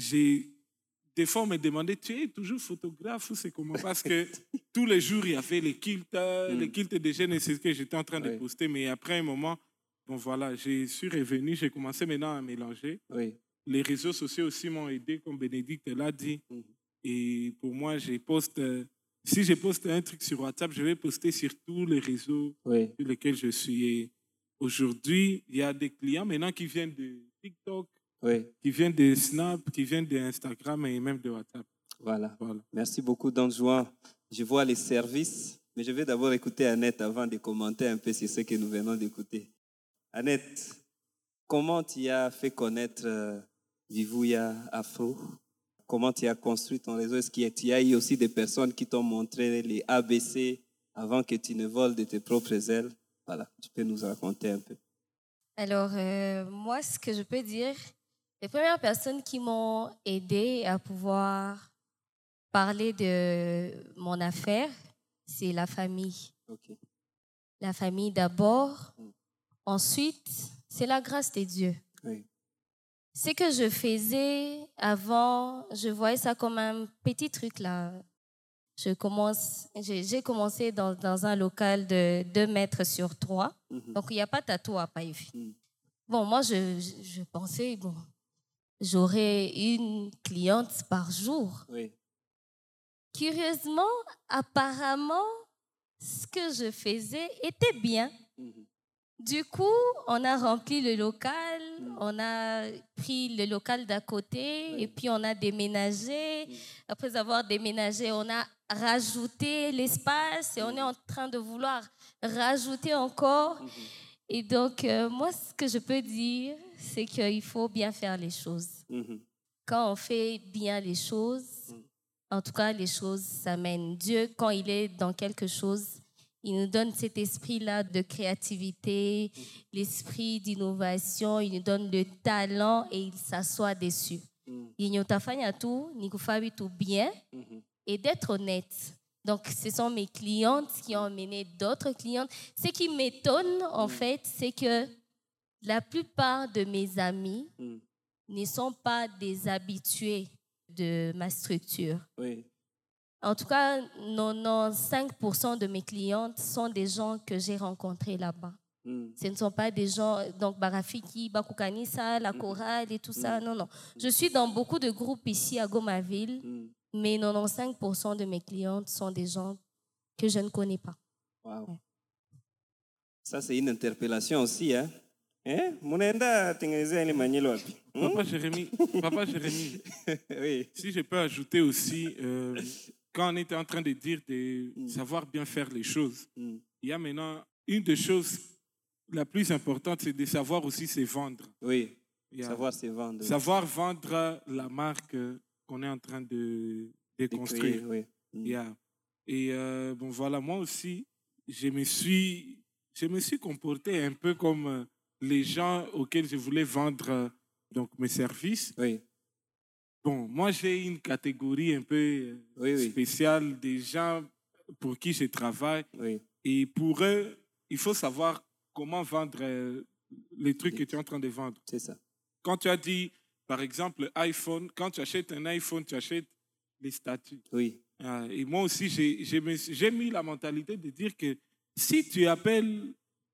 des fois, on me demandait, tu es toujours photographe ou c'est comment? Parce que tous les jours, il y avait les kilts de jeunes et c'est ce que j'étais en train de poster. Mais après un moment, bon voilà, je suis revenu, j'ai commencé maintenant à mélanger. Oui. Les réseaux sociaux aussi m'ont aidé, comme Bénédicte l'a dit. Et pour moi, si je poste un truc sur WhatsApp, je vais poster sur tous les réseaux sur lesquels je suis. Et aujourd'hui, il y a des clients maintenant qui viennent de TikTok, qui viennent de Snap, qui viennent d'Instagram et même de WhatsApp. Voilà. Merci beaucoup, Don Juan. Je vois les services, mais je vais d'abord écouter Annette avant de commenter un peu sur ce que nous venons d'écouter. Annette, comment tu as fait connaître Vivouya Afro? Comment tu as construit ton réseau? Est-ce qu'il y a eu aussi des personnes qui t'ont montré les ABC avant que tu ne voles de tes propres ailes? Voilà, tu peux nous raconter un peu. Alors, moi, ce que je peux dire, les premières personnes qui m'ont aidé à pouvoir parler de mon affaire, c'est la famille. Okay. La famille d'abord. Ensuite, c'est la grâce de Dieu. Oui. Ce que je faisais avant, je voyais ça comme un petit truc là. J'ai commencé dans un local de 2 mètres sur 3. Donc, il n'y a pas de tatou à Païfi. Bon, moi, je pensais, j'aurais une cliente par jour. Oui. Curieusement, apparemment, ce que je faisais était bien. Du coup, on a rempli le local, on a pris le local d'à côté et puis on a déménagé. Après avoir déménagé, on a rajouté l'espace et on est en train de vouloir rajouter encore. Et donc, moi, ce que je peux dire, c'est qu'il faut bien faire les choses. Quand on fait bien les choses, en tout cas, les choses s'amènent. Dieu, quand il est dans quelque chose, il nous donne cet esprit-là de créativité, l'esprit d'innovation, il nous donne le talent et il s'assoit dessus. Il nous a tout, il nous fait tout bien et d'être honnête. Donc, ce sont mes clientes qui ont amené d'autres clientes. Ce qui m'étonne, en fait, c'est que la plupart de mes amis ne sont pas des habitués de ma structure. Oui. En tout cas, 95% de mes clientes sont des gens que j'ai rencontrés là-bas. Ce ne sont pas des gens, donc Barafiki, Bakukanisa, la chorale et tout ça. Non. Je suis dans beaucoup de groupes ici à Gomaville, mais 95% de mes clientes sont des gens que je ne connais pas. Wow. Ouais. Ça, c'est une interpellation aussi, hein? Papa Jérémy, oui. Si je peux ajouter aussi, quand on était en train de dire de savoir bien faire les choses, il y a maintenant une des choses la plus importante, c'est de savoir aussi se vendre. Oui, savoir se vendre. Savoir vendre la marque qu'on est en train de construire. Oui. Et bon, voilà, moi aussi, je me suis comporté un peu comme les gens auxquels je voulais vendre donc mes services. Oui. Bon, moi, j'ai une catégorie un peu spéciale des gens pour qui je travaille. Oui. Et pour eux, il faut savoir comment vendre les trucs que tu es en train de vendre. C'est ça. Quand tu as dit, par exemple, iPhone, quand tu achètes un iPhone, tu achètes les statuts. Oui. Et moi aussi, j'ai mis la mentalité de dire que si tu appelles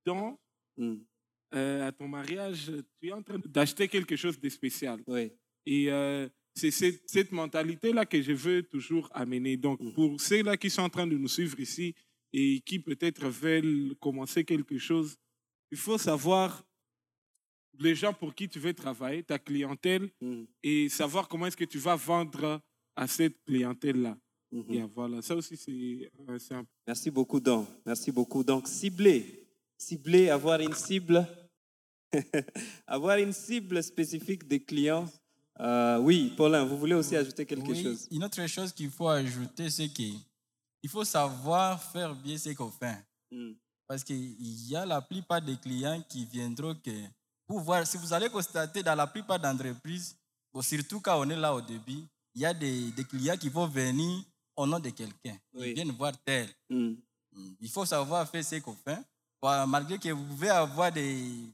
à ton mariage, tu es en train d'acheter quelque chose de spécial. Oui. Et c'est cette mentalité-là que je veux toujours amener. Donc, pour ceux-là qui sont en train de nous suivre ici et qui peut-être veulent commencer quelque chose, il faut savoir les gens pour qui tu veux travailler, ta clientèle, et savoir comment est-ce que tu vas vendre à cette clientèle-là. Et voilà, ça aussi, c'est simple. Merci beaucoup, Don. Merci beaucoup. Donc, cibler, avoir une cible, avoir une cible spécifique des clients. Oui, Paulin, vous voulez aussi ajouter quelque chose? Une autre chose qu'il faut ajouter, c'est qu'il faut savoir faire bien ce qu'on fait. Parce qu'il y a la plupart des clients qui viendront pour voir, si vous allez constater dans la plupart d'entreprises, surtout quand on est là au début, il y a des clients qui vont venir au nom de quelqu'un. Oui. Ils viennent voir tel. Mm. Il faut savoir faire ce qu'on fait. Voilà, malgré que vous pouvez avoir des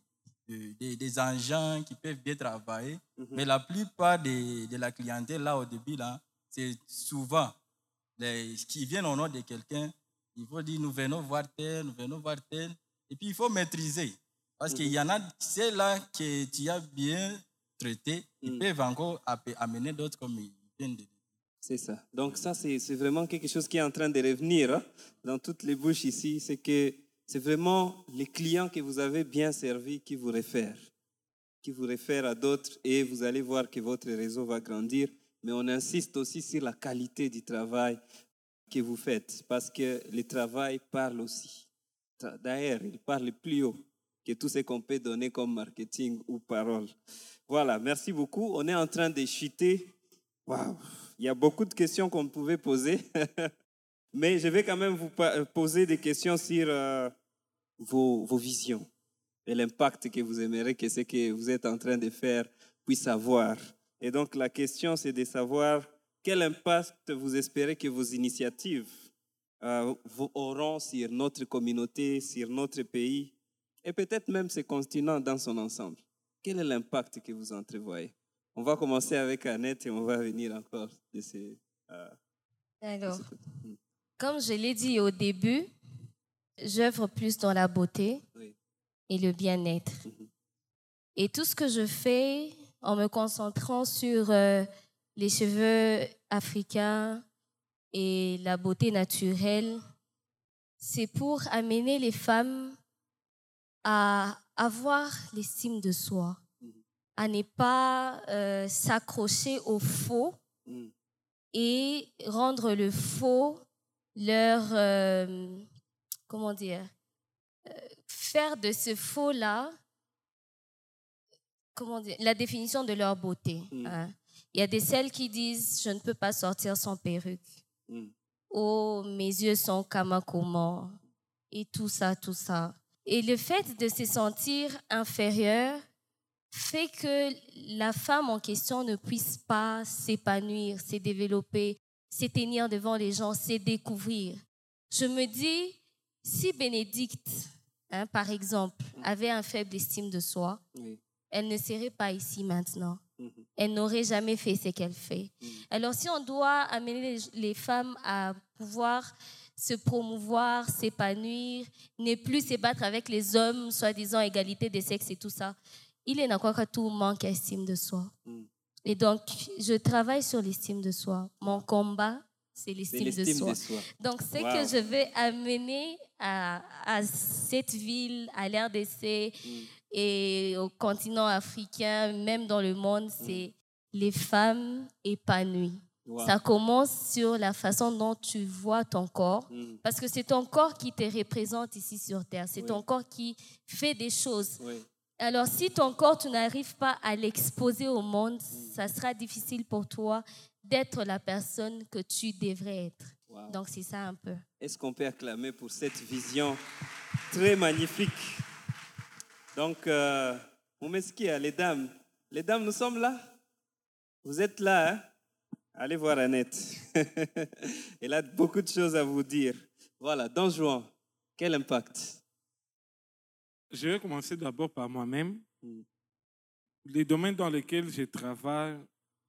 engins qui peuvent bien travailler, mais la plupart de la clientèle, là, au début, là, c'est souvent qui viennent au nom de quelqu'un. Il faut dire, nous venons voir tel, nous venons voir tel. Et puis, il faut maîtriser. Parce qu'il y en a, ceux-là que tu as bien traités, ils peuvent encore amener d'autres comme ils viennent de dire. C'est ça. Donc ça, c'est vraiment quelque chose qui est en train de revenir hein, dans toutes les bouches ici. C'est que c'est vraiment les clients que vous avez bien servis qui vous réfèrent à d'autres et vous allez voir que votre réseau va grandir. Mais on insiste aussi sur la qualité du travail que vous faites parce que le travail parle aussi. D'ailleurs, il parle plus haut que tout ce qu'on peut donner comme marketing ou parole. Voilà, merci beaucoup. On est en train de chuter. Waouh, il y a beaucoup de questions qu'on pouvait poser, mais je vais quand même vous poser des questions sur vos visions et l'impact que vous aimeriez que ce que vous êtes en train de faire puisse avoir. Et donc la question, c'est de savoir quel impact vous espérez que vos initiatives auront sur notre communauté, sur notre pays et peut-être même ce continent dans son ensemble. Quel est l'impact que vous entrevoyez? On va commencer avec Annette et on va venir encore de ces... Alors, comme je l'ai dit au début, j'œuvre plus dans la beauté et le bien-être. Et tout ce que je fais en me concentrant sur les cheveux africains et la beauté naturelle, c'est pour amener les femmes à avoir l'estime de soi, à ne pas s'accrocher au faux et rendre le faux leur... comment dire? Faire de ce faux-là, comment dire, la définition de leur beauté. Hein. Il y a des celles qui disent « je ne peux pas sortir sans perruque ». Oh, mes yeux sont kamakomo et tout ça, tout ça. Et le fait de se sentir inférieure fait que la femme en question ne puisse pas s'épanouir, se développer, se tenir devant les gens, se découvrir. Je me dis, si Bénédicte, hein, par exemple, avait un faible estime de soi, elle ne serait pas ici maintenant. Elle n'aurait jamais fait ce qu'elle fait. Alors, si on doit amener les femmes à pouvoir se promouvoir, s'épanouir, ne plus se battre avec les hommes, soi-disant égalité des sexes et tout ça, il est encore que tout manque d'estime de soi. Et donc, je travaille sur l'estime de soi. Mon combat, c'est l'estime de soi. Donc, ce que je vais amener à cette ville, à l'RDC et au continent africain, même dans le monde, c'est les femmes épanouies. Ça commence sur la façon dont tu vois ton corps, parce que c'est ton corps qui te représente ici sur Terre. C'est ton corps qui fait des choses. Alors, si ton corps, tu n'arrives pas à l'exposer au monde, ça sera difficile pour toi d'être la personne que tu devrais être. Donc, c'est ça un peu. Est-ce qu'on peut acclamer pour cette vision très magnifique? Donc, Moumeski, les dames, nous sommes là? Vous êtes là, hein? Allez voir Annette. Elle a beaucoup de choses à vous dire. Voilà, Don Juan, quel impact? Je vais commencer d'abord par moi-même. Les domaines dans lesquels je travaille,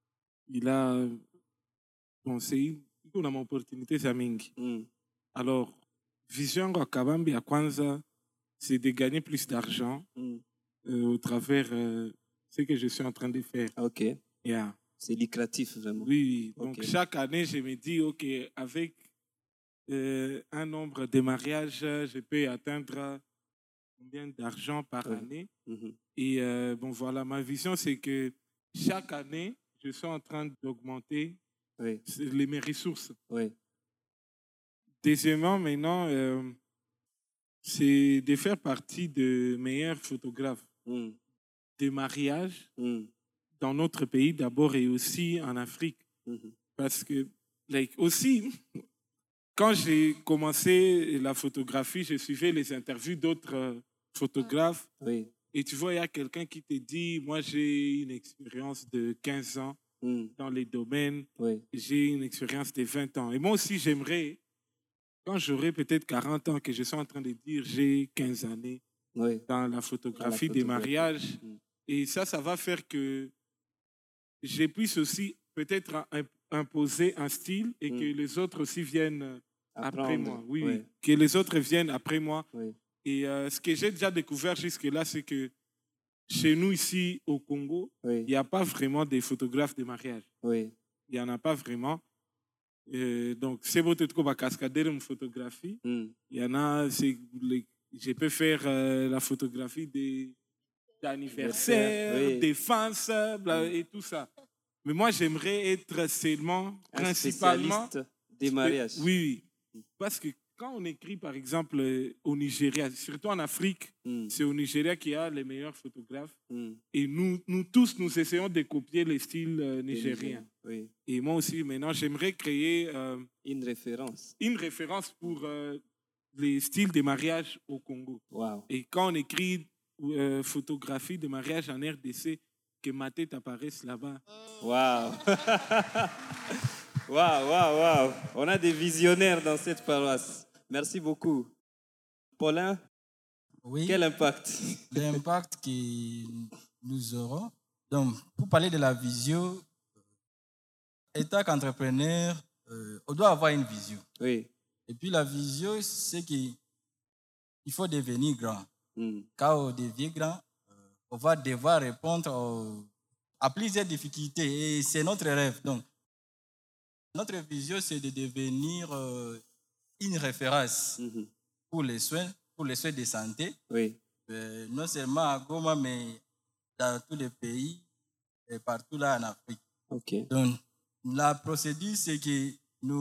c'est une opportunité za mingi. Alors, vision ya kabambi ya kwanza, c'est de gagner plus d'argent au travers ce que je suis en train de faire. Ok. Yeah. C'est lucratif, vraiment. Oui, donc chaque année, je me dis, OK, avec un nombre de mariages, je peux atteindre combien d'argent par année. Et bon, voilà, ma vision, c'est que chaque année, je suis en train d'augmenter mes ressources. Deuxièmement, maintenant, c'est de faire partie de meilleurs photographes de mariage dans notre pays d'abord et aussi en Afrique. Parce que, aussi, quand j'ai commencé la photographie, je suivais les interviews d'autres photographes. Et tu vois, il y a quelqu'un qui te dit, moi j'ai une expérience de 15 ans dans les domaines. Oui. J'ai une expérience de 20 ans. Et moi aussi, j'aimerais, quand j'aurai peut-être 40 ans, que je sois en train de dire j'ai 15 années Oui. dans la photographie des mariages. Et ça va faire que je puisse aussi peut-être imposer un style et que les autres aussi viennent après moi. Oui, oui. Que les autres viennent après moi. Oui. Et ce que j'ai déjà découvert jusque-là, c'est que chez nous, ici, au Congo, il n'y a pas vraiment des photographes de mariage. Oui. Il n'y en a pas vraiment. Donc, c'est peut-être qu'on va cascader une photographie. Il y en a, je peux faire la photographie des anniversaires, des fans et tout ça. Mais moi, j'aimerais être seulement, principalement... spécialiste des mariages. Oui, parce que quand on écrit, par exemple, au Nigeria, surtout en Afrique, c'est au Nigeria qu'il y a les meilleurs photographes. Et nous tous, nous essayons de copier les styles nigériens. Oui. Et moi aussi, maintenant, j'aimerais créer une référence. Une référence pour les styles de mariage au Congo. Wow. Et quand on écrit photographie de mariage en RDC, que ma tête apparaisse là-bas. Wow. Wow. On a des visionnaires dans cette paroisse. Merci beaucoup. Paulin, quel impact? L'impact que nous aurons. Donc, pour parler de la vision, étant qu'entrepreneur, on doit avoir une vision. Oui. Et puis la vision, c'est qu'il faut devenir grand. Quand on devient grand, on va devoir répondre à plusieurs difficultés. Et c'est notre rêve. Donc, notre vision, c'est de devenir une référence pour les soins de santé. Oui. Non seulement à Goma, mais dans tous les pays et partout là en Afrique. Okay. Donc, la procédure, c'est que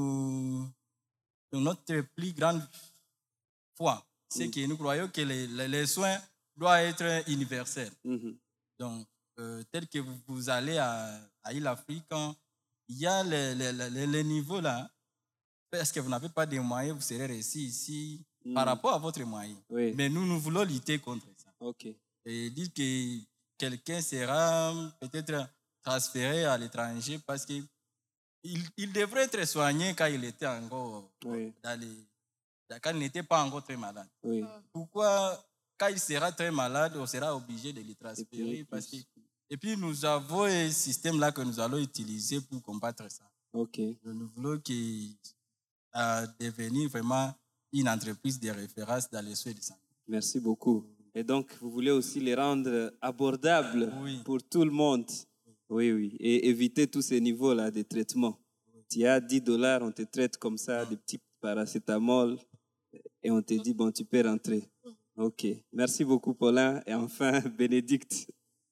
notre plus grande foi, c'est que nous croyons que les soins doivent être universels. Donc, tel que vous allez à l'île africaine, il y a les niveaux là. Parce que vous n'avez pas de moyens, vous serez resté ici par rapport à votre moyen. Oui. Mais nous voulons lutter contre ça. Okay. Et dire que quelqu'un sera peut-être transféré à l'étranger parce qu'il devrait être soigné quand il était encore quand il n'était pas encore très malade. Oui. Pourquoi, quand il sera très malade, on sera obligé de le transférer et puis nous avons un système là que nous allons utiliser pour combattre ça. Okay. Nous voulons devenir vraiment une entreprise de référence dans les soins de santé. Merci beaucoup. Et donc, vous voulez aussi les rendre abordables pour tout le monde. Oui. Et éviter tous ces niveaux-là de traitement. Tu as $10, on te traite comme ça, des petits paracétamol, et on te dit, bon, tu peux rentrer. OK. Merci beaucoup, Paulin. Et enfin, Bénédicte.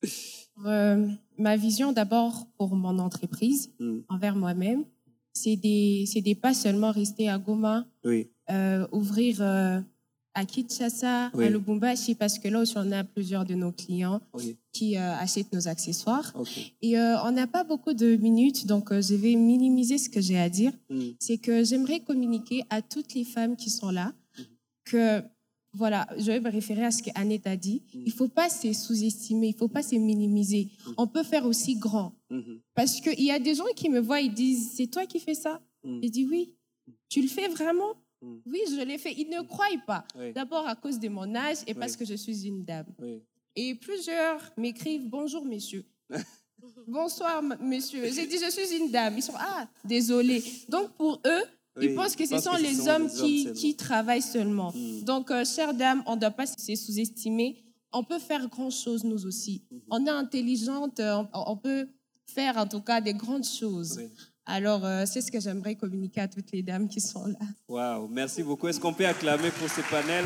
Ma vision d'abord pour mon entreprise, envers moi-même, c'est de pas seulement rester à Goma, ouvrir à Kinshasa, à Lubumbashi, parce que là aussi on a plusieurs de nos clients qui achètent nos accessoires. Et on n'a pas beaucoup de minutes, donc je vais minimiser ce que j'ai à dire. C'est que j'aimerais communiquer à toutes les femmes qui sont là que... Voilà, je vais me référer à ce qu'Annette a dit. Il ne faut pas se sous-estimer, il ne faut pas se minimiser. On peut faire aussi grand. Parce qu'il y a des gens qui me voient, ils disent, c'est toi qui fais ça? Je dis, oui. Tu le fais vraiment? Oui, je l'ai fait. Ils ne croient pas. D'abord à cause de mon âge et parce que je suis une dame. Et plusieurs m'écrivent, bonjour messieurs. Bonsoir messieurs. J'ai dit, je suis une dame. Ils sont, désolé. Donc pour eux, ils pensent que ce sont les hommes qui travaillent seulement. Donc, chères dames, on ne doit pas se sous-estimer. On peut faire grand-chose, nous aussi. On est intelligente, on peut faire en tout cas des grandes choses. Alors, c'est ce que j'aimerais communiquer à toutes les dames qui sont là. Wow, merci beaucoup. Est-ce qu'on peut acclamer pour ce panel?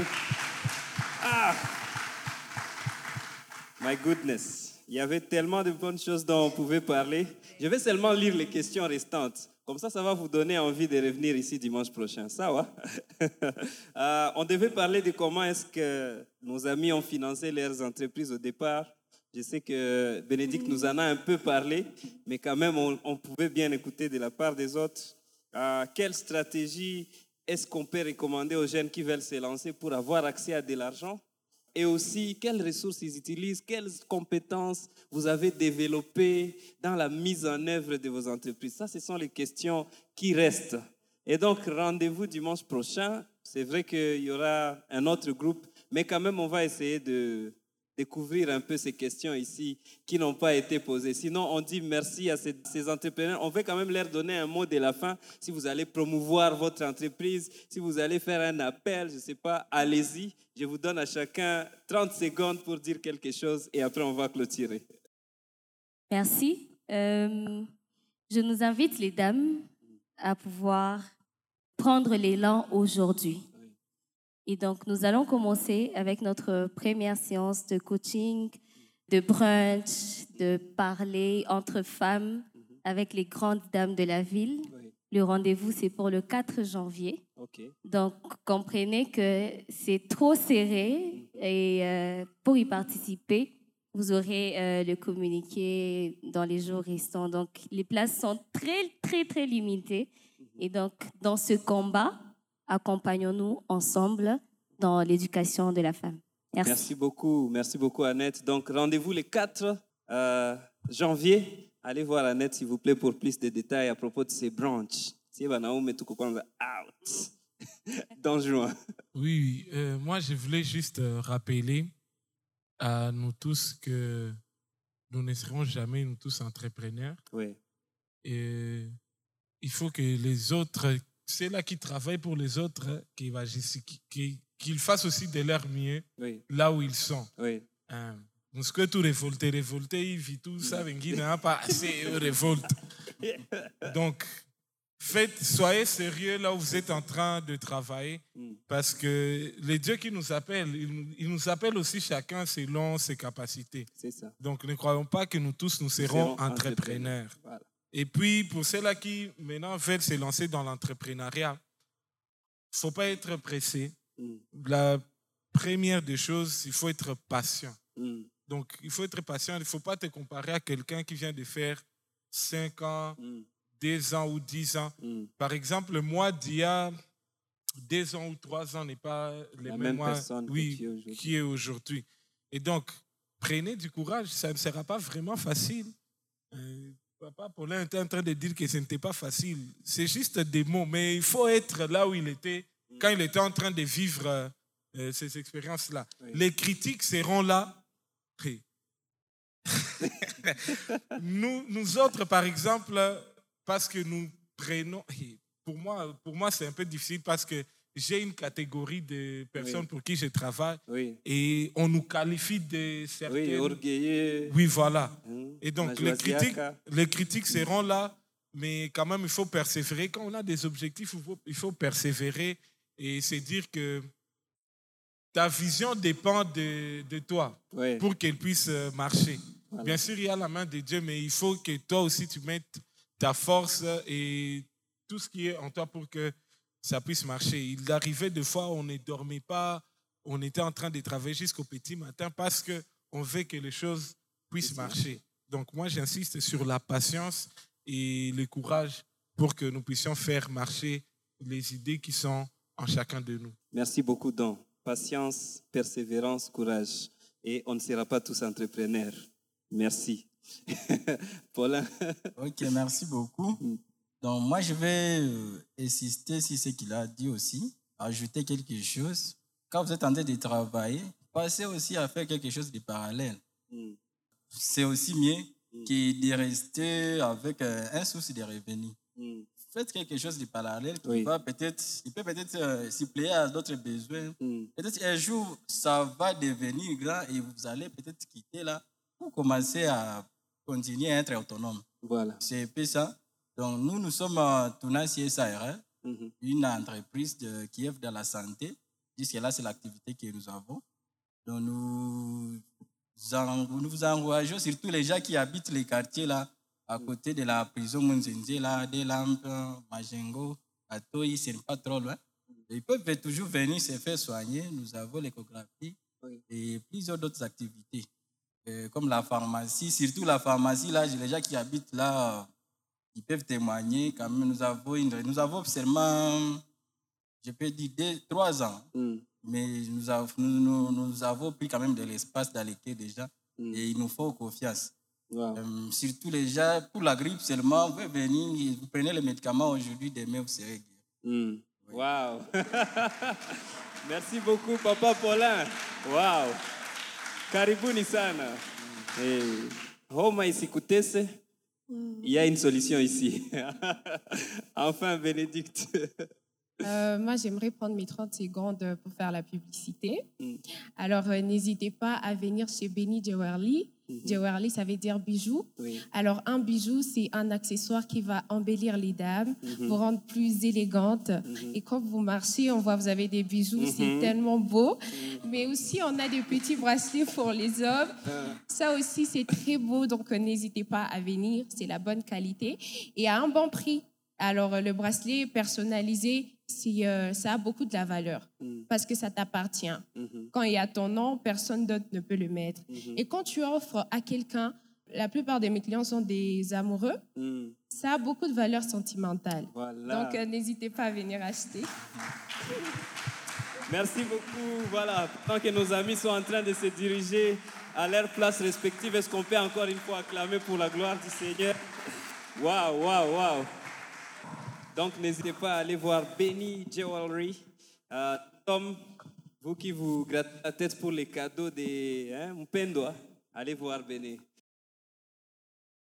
My goodness. Il y avait tellement de bonnes choses dont on pouvait parler. Je vais seulement lire les questions restantes. Comme ça va vous donner envie de revenir ici dimanche prochain. Ça va? On devait parler de comment est-ce que nos amis ont financé leurs entreprises au départ. Je sais que Bénédicte nous en a un peu parlé, mais quand même, on pouvait bien écouter de la part des autres. Quelle stratégie est-ce qu'on peut recommander aux jeunes qui veulent se lancer pour avoir accès à de l'argent et aussi quelles ressources ils utilisent, quelles compétences vous avez développées dans la mise en œuvre de vos entreprises. Ça, ce sont les questions qui restent. Et donc, rendez-vous dimanche prochain. C'est vrai qu'il y aura un autre groupe, mais quand même, on va essayer de découvrir un peu ces questions ici qui n'ont pas été posées. Sinon, on dit merci à ces entrepreneurs. On veut quand même leur donner un mot de la fin. Si vous allez promouvoir votre entreprise, si vous allez faire un appel, je ne sais pas, allez-y. Je vous donne à chacun 30 secondes pour dire quelque chose et après, on va clôturer. Merci. Je nous invite, les dames, à pouvoir prendre l'élan aujourd'hui. Et donc, nous allons commencer avec notre première séance de coaching, de brunch, de parler entre femmes avec les grandes dames de la ville. Oui. Le rendez-vous, c'est pour le 4 janvier. Okay. Donc, comprenez que c'est trop serré et pour y participer, vous aurez le communiqué dans les jours restants. Donc, les places sont très, très, très limitées. Et donc, dans ce combat, accompagnons-nous ensemble dans l'éducation de la femme. Merci. Merci beaucoup Annette. Donc, rendez-vous le 4 janvier. Allez voir Annette, s'il vous plaît, pour plus de détails à propos de ces brunchs. Out. Dans juin. Oui, moi, je voulais juste rappeler à nous tous que nous ne serons jamais, nous tous, entrepreneurs. Oui. Et il faut que les autres, ceux-là qui travaillent pour les autres, qu'ils fassent aussi de leur mieux là où ils sont. Oui. Parce que tout révolté, tout ça, il n'a pas assez révolte. Donc, soyez sérieux là où vous êtes en train de travailler, parce que les dieux qui nous appellent, ils nous appellent aussi chacun selon ses capacités. C'est ça. Donc, ne croyons pas que nous tous, nous serons entrepreneurs. Voilà. Et puis, pour ceux-là qui maintenant veulent se lancer dans l'entrepreneuriat, il ne faut pas être pressé. La première des choses, il faut être patient. Donc, il faut être patient. Il ne faut pas te comparer à quelqu'un qui vient de faire 5 ans, 2 ans ou 10 ans. Par exemple, moi, d'il y a 2 ans ou 3 ans n'est pas la même personne qui est aujourd'hui. Et donc, prenez du courage. Ça ne sera pas vraiment facile. Papa Paulin était en train de dire que ce n'était pas facile. C'est juste des mots, mais il faut être là où il était quand il était en train de vivre ces expériences-là. Oui. Les critiques seront là. nous autres, par exemple, parce que nous prenons... Pour moi, c'est un peu difficile parce que j'ai une catégorie de personnes pour qui je travaille et on nous qualifie de certaines... Oui, orgueilleux. Oui, voilà. Et donc, les critiques seront là, mais quand même, il faut persévérer. Quand on a des objectifs, il faut persévérer et se dire que ta vision dépend de toi pour qu'elle puisse marcher. Voilà. Bien sûr, il y a la main de Dieu, mais il faut que toi aussi, tu mettes ta force et tout ce qui est en toi pour que ça puisse marcher. Il arrivait des fois, on ne dormait pas, on était en train de travailler jusqu'au petit matin parce qu'on veut que les choses puissent marcher. Donc moi, j'insiste sur la patience et le courage pour que nous puissions faire marcher les idées qui sont en chacun de nous. Merci beaucoup, Don. Patience, persévérance, courage. Et on ne sera pas tous entrepreneurs. Merci. Paulin. Ok, merci beaucoup. Donc, moi, je vais insister sur ce qu'il a dit aussi, ajouter quelque chose. Quand vous êtes en train de travailler, passez aussi à faire quelque chose de parallèle. C'est aussi mieux que de rester avec un souci de revenus. Faites quelque chose de parallèle qui va il peut peut-être suppléer à d'autres besoins. Peut-être un jour, ça va devenir grand et vous allez peut-être quitter là pour commencer à continuer à être autonome. Voilà. C'est un peu ça. Donc, nous sommes Touna CSAR, une entreprise qui œuvre dans la santé. Jusque-là, c'est l'activité que nous avons. Donc, nous vous encourageons, surtout les gens qui habitent les quartiers là, à côté de la prison Munzenze, là, des Lampes, Majengo, Atoyi, ce n'est pas trop loin. Ils peuvent toujours venir se faire soigner. Nous avons l'échographie et plusieurs d'autres activités, comme la pharmacie. Surtout la pharmacie, là, les gens qui habitent là, ils peuvent témoigner. Quand même, nous avons seulement, je peux dire, 3 ans mais nous avons pris quand même de l'espace dans l'été déjà et il nous faut confiance. Wow. Surtout les gens, pour la grippe seulement, vous pouvez venir, vous prenez les médicaments aujourd'hui, demain vous serez guéri. Wow. Merci beaucoup, Papa Paulin. Wow. Karibuni sana. Homa isikutese. Il y a une solution ici. Enfin, Bénédicte. Moi, j'aimerais prendre mes 30 secondes pour faire la publicité. Alors, n'hésitez pas à venir chez Benny Jewelry. Jewelry, ça veut dire bijou. Oui. Alors, un bijou, c'est un accessoire qui va embellir les dames, vous rendre plus élégantes. Et quand vous marchez, on voit vous avez des bijoux, c'est tellement beau. Mais aussi, on a des petits bracelets pour les hommes. Ça aussi, c'est très beau, donc n'hésitez pas à venir. C'est la bonne qualité et à un bon prix. Alors, le bracelet personnalisé, ça a beaucoup de la valeur parce que ça t'appartient. Quand il y a ton nom, personne d'autre ne peut le mettre. Et quand tu offres à quelqu'un, la plupart de mes clients sont des amoureux, ça a beaucoup de valeur sentimentale. Voilà. Donc, n'hésitez pas à venir acheter. Merci beaucoup. Voilà, tant que nos amis sont en train de se diriger à leurs places respectives, est-ce qu'on peut encore une fois acclamer pour la gloire du Seigneur? Waouh, waouh, waouh. Donc, n'hésitez pas à aller voir Benny Jewelry. Tom, vous qui vous grattez la tête pour les cadeaux de Mpendo, allez voir Benny.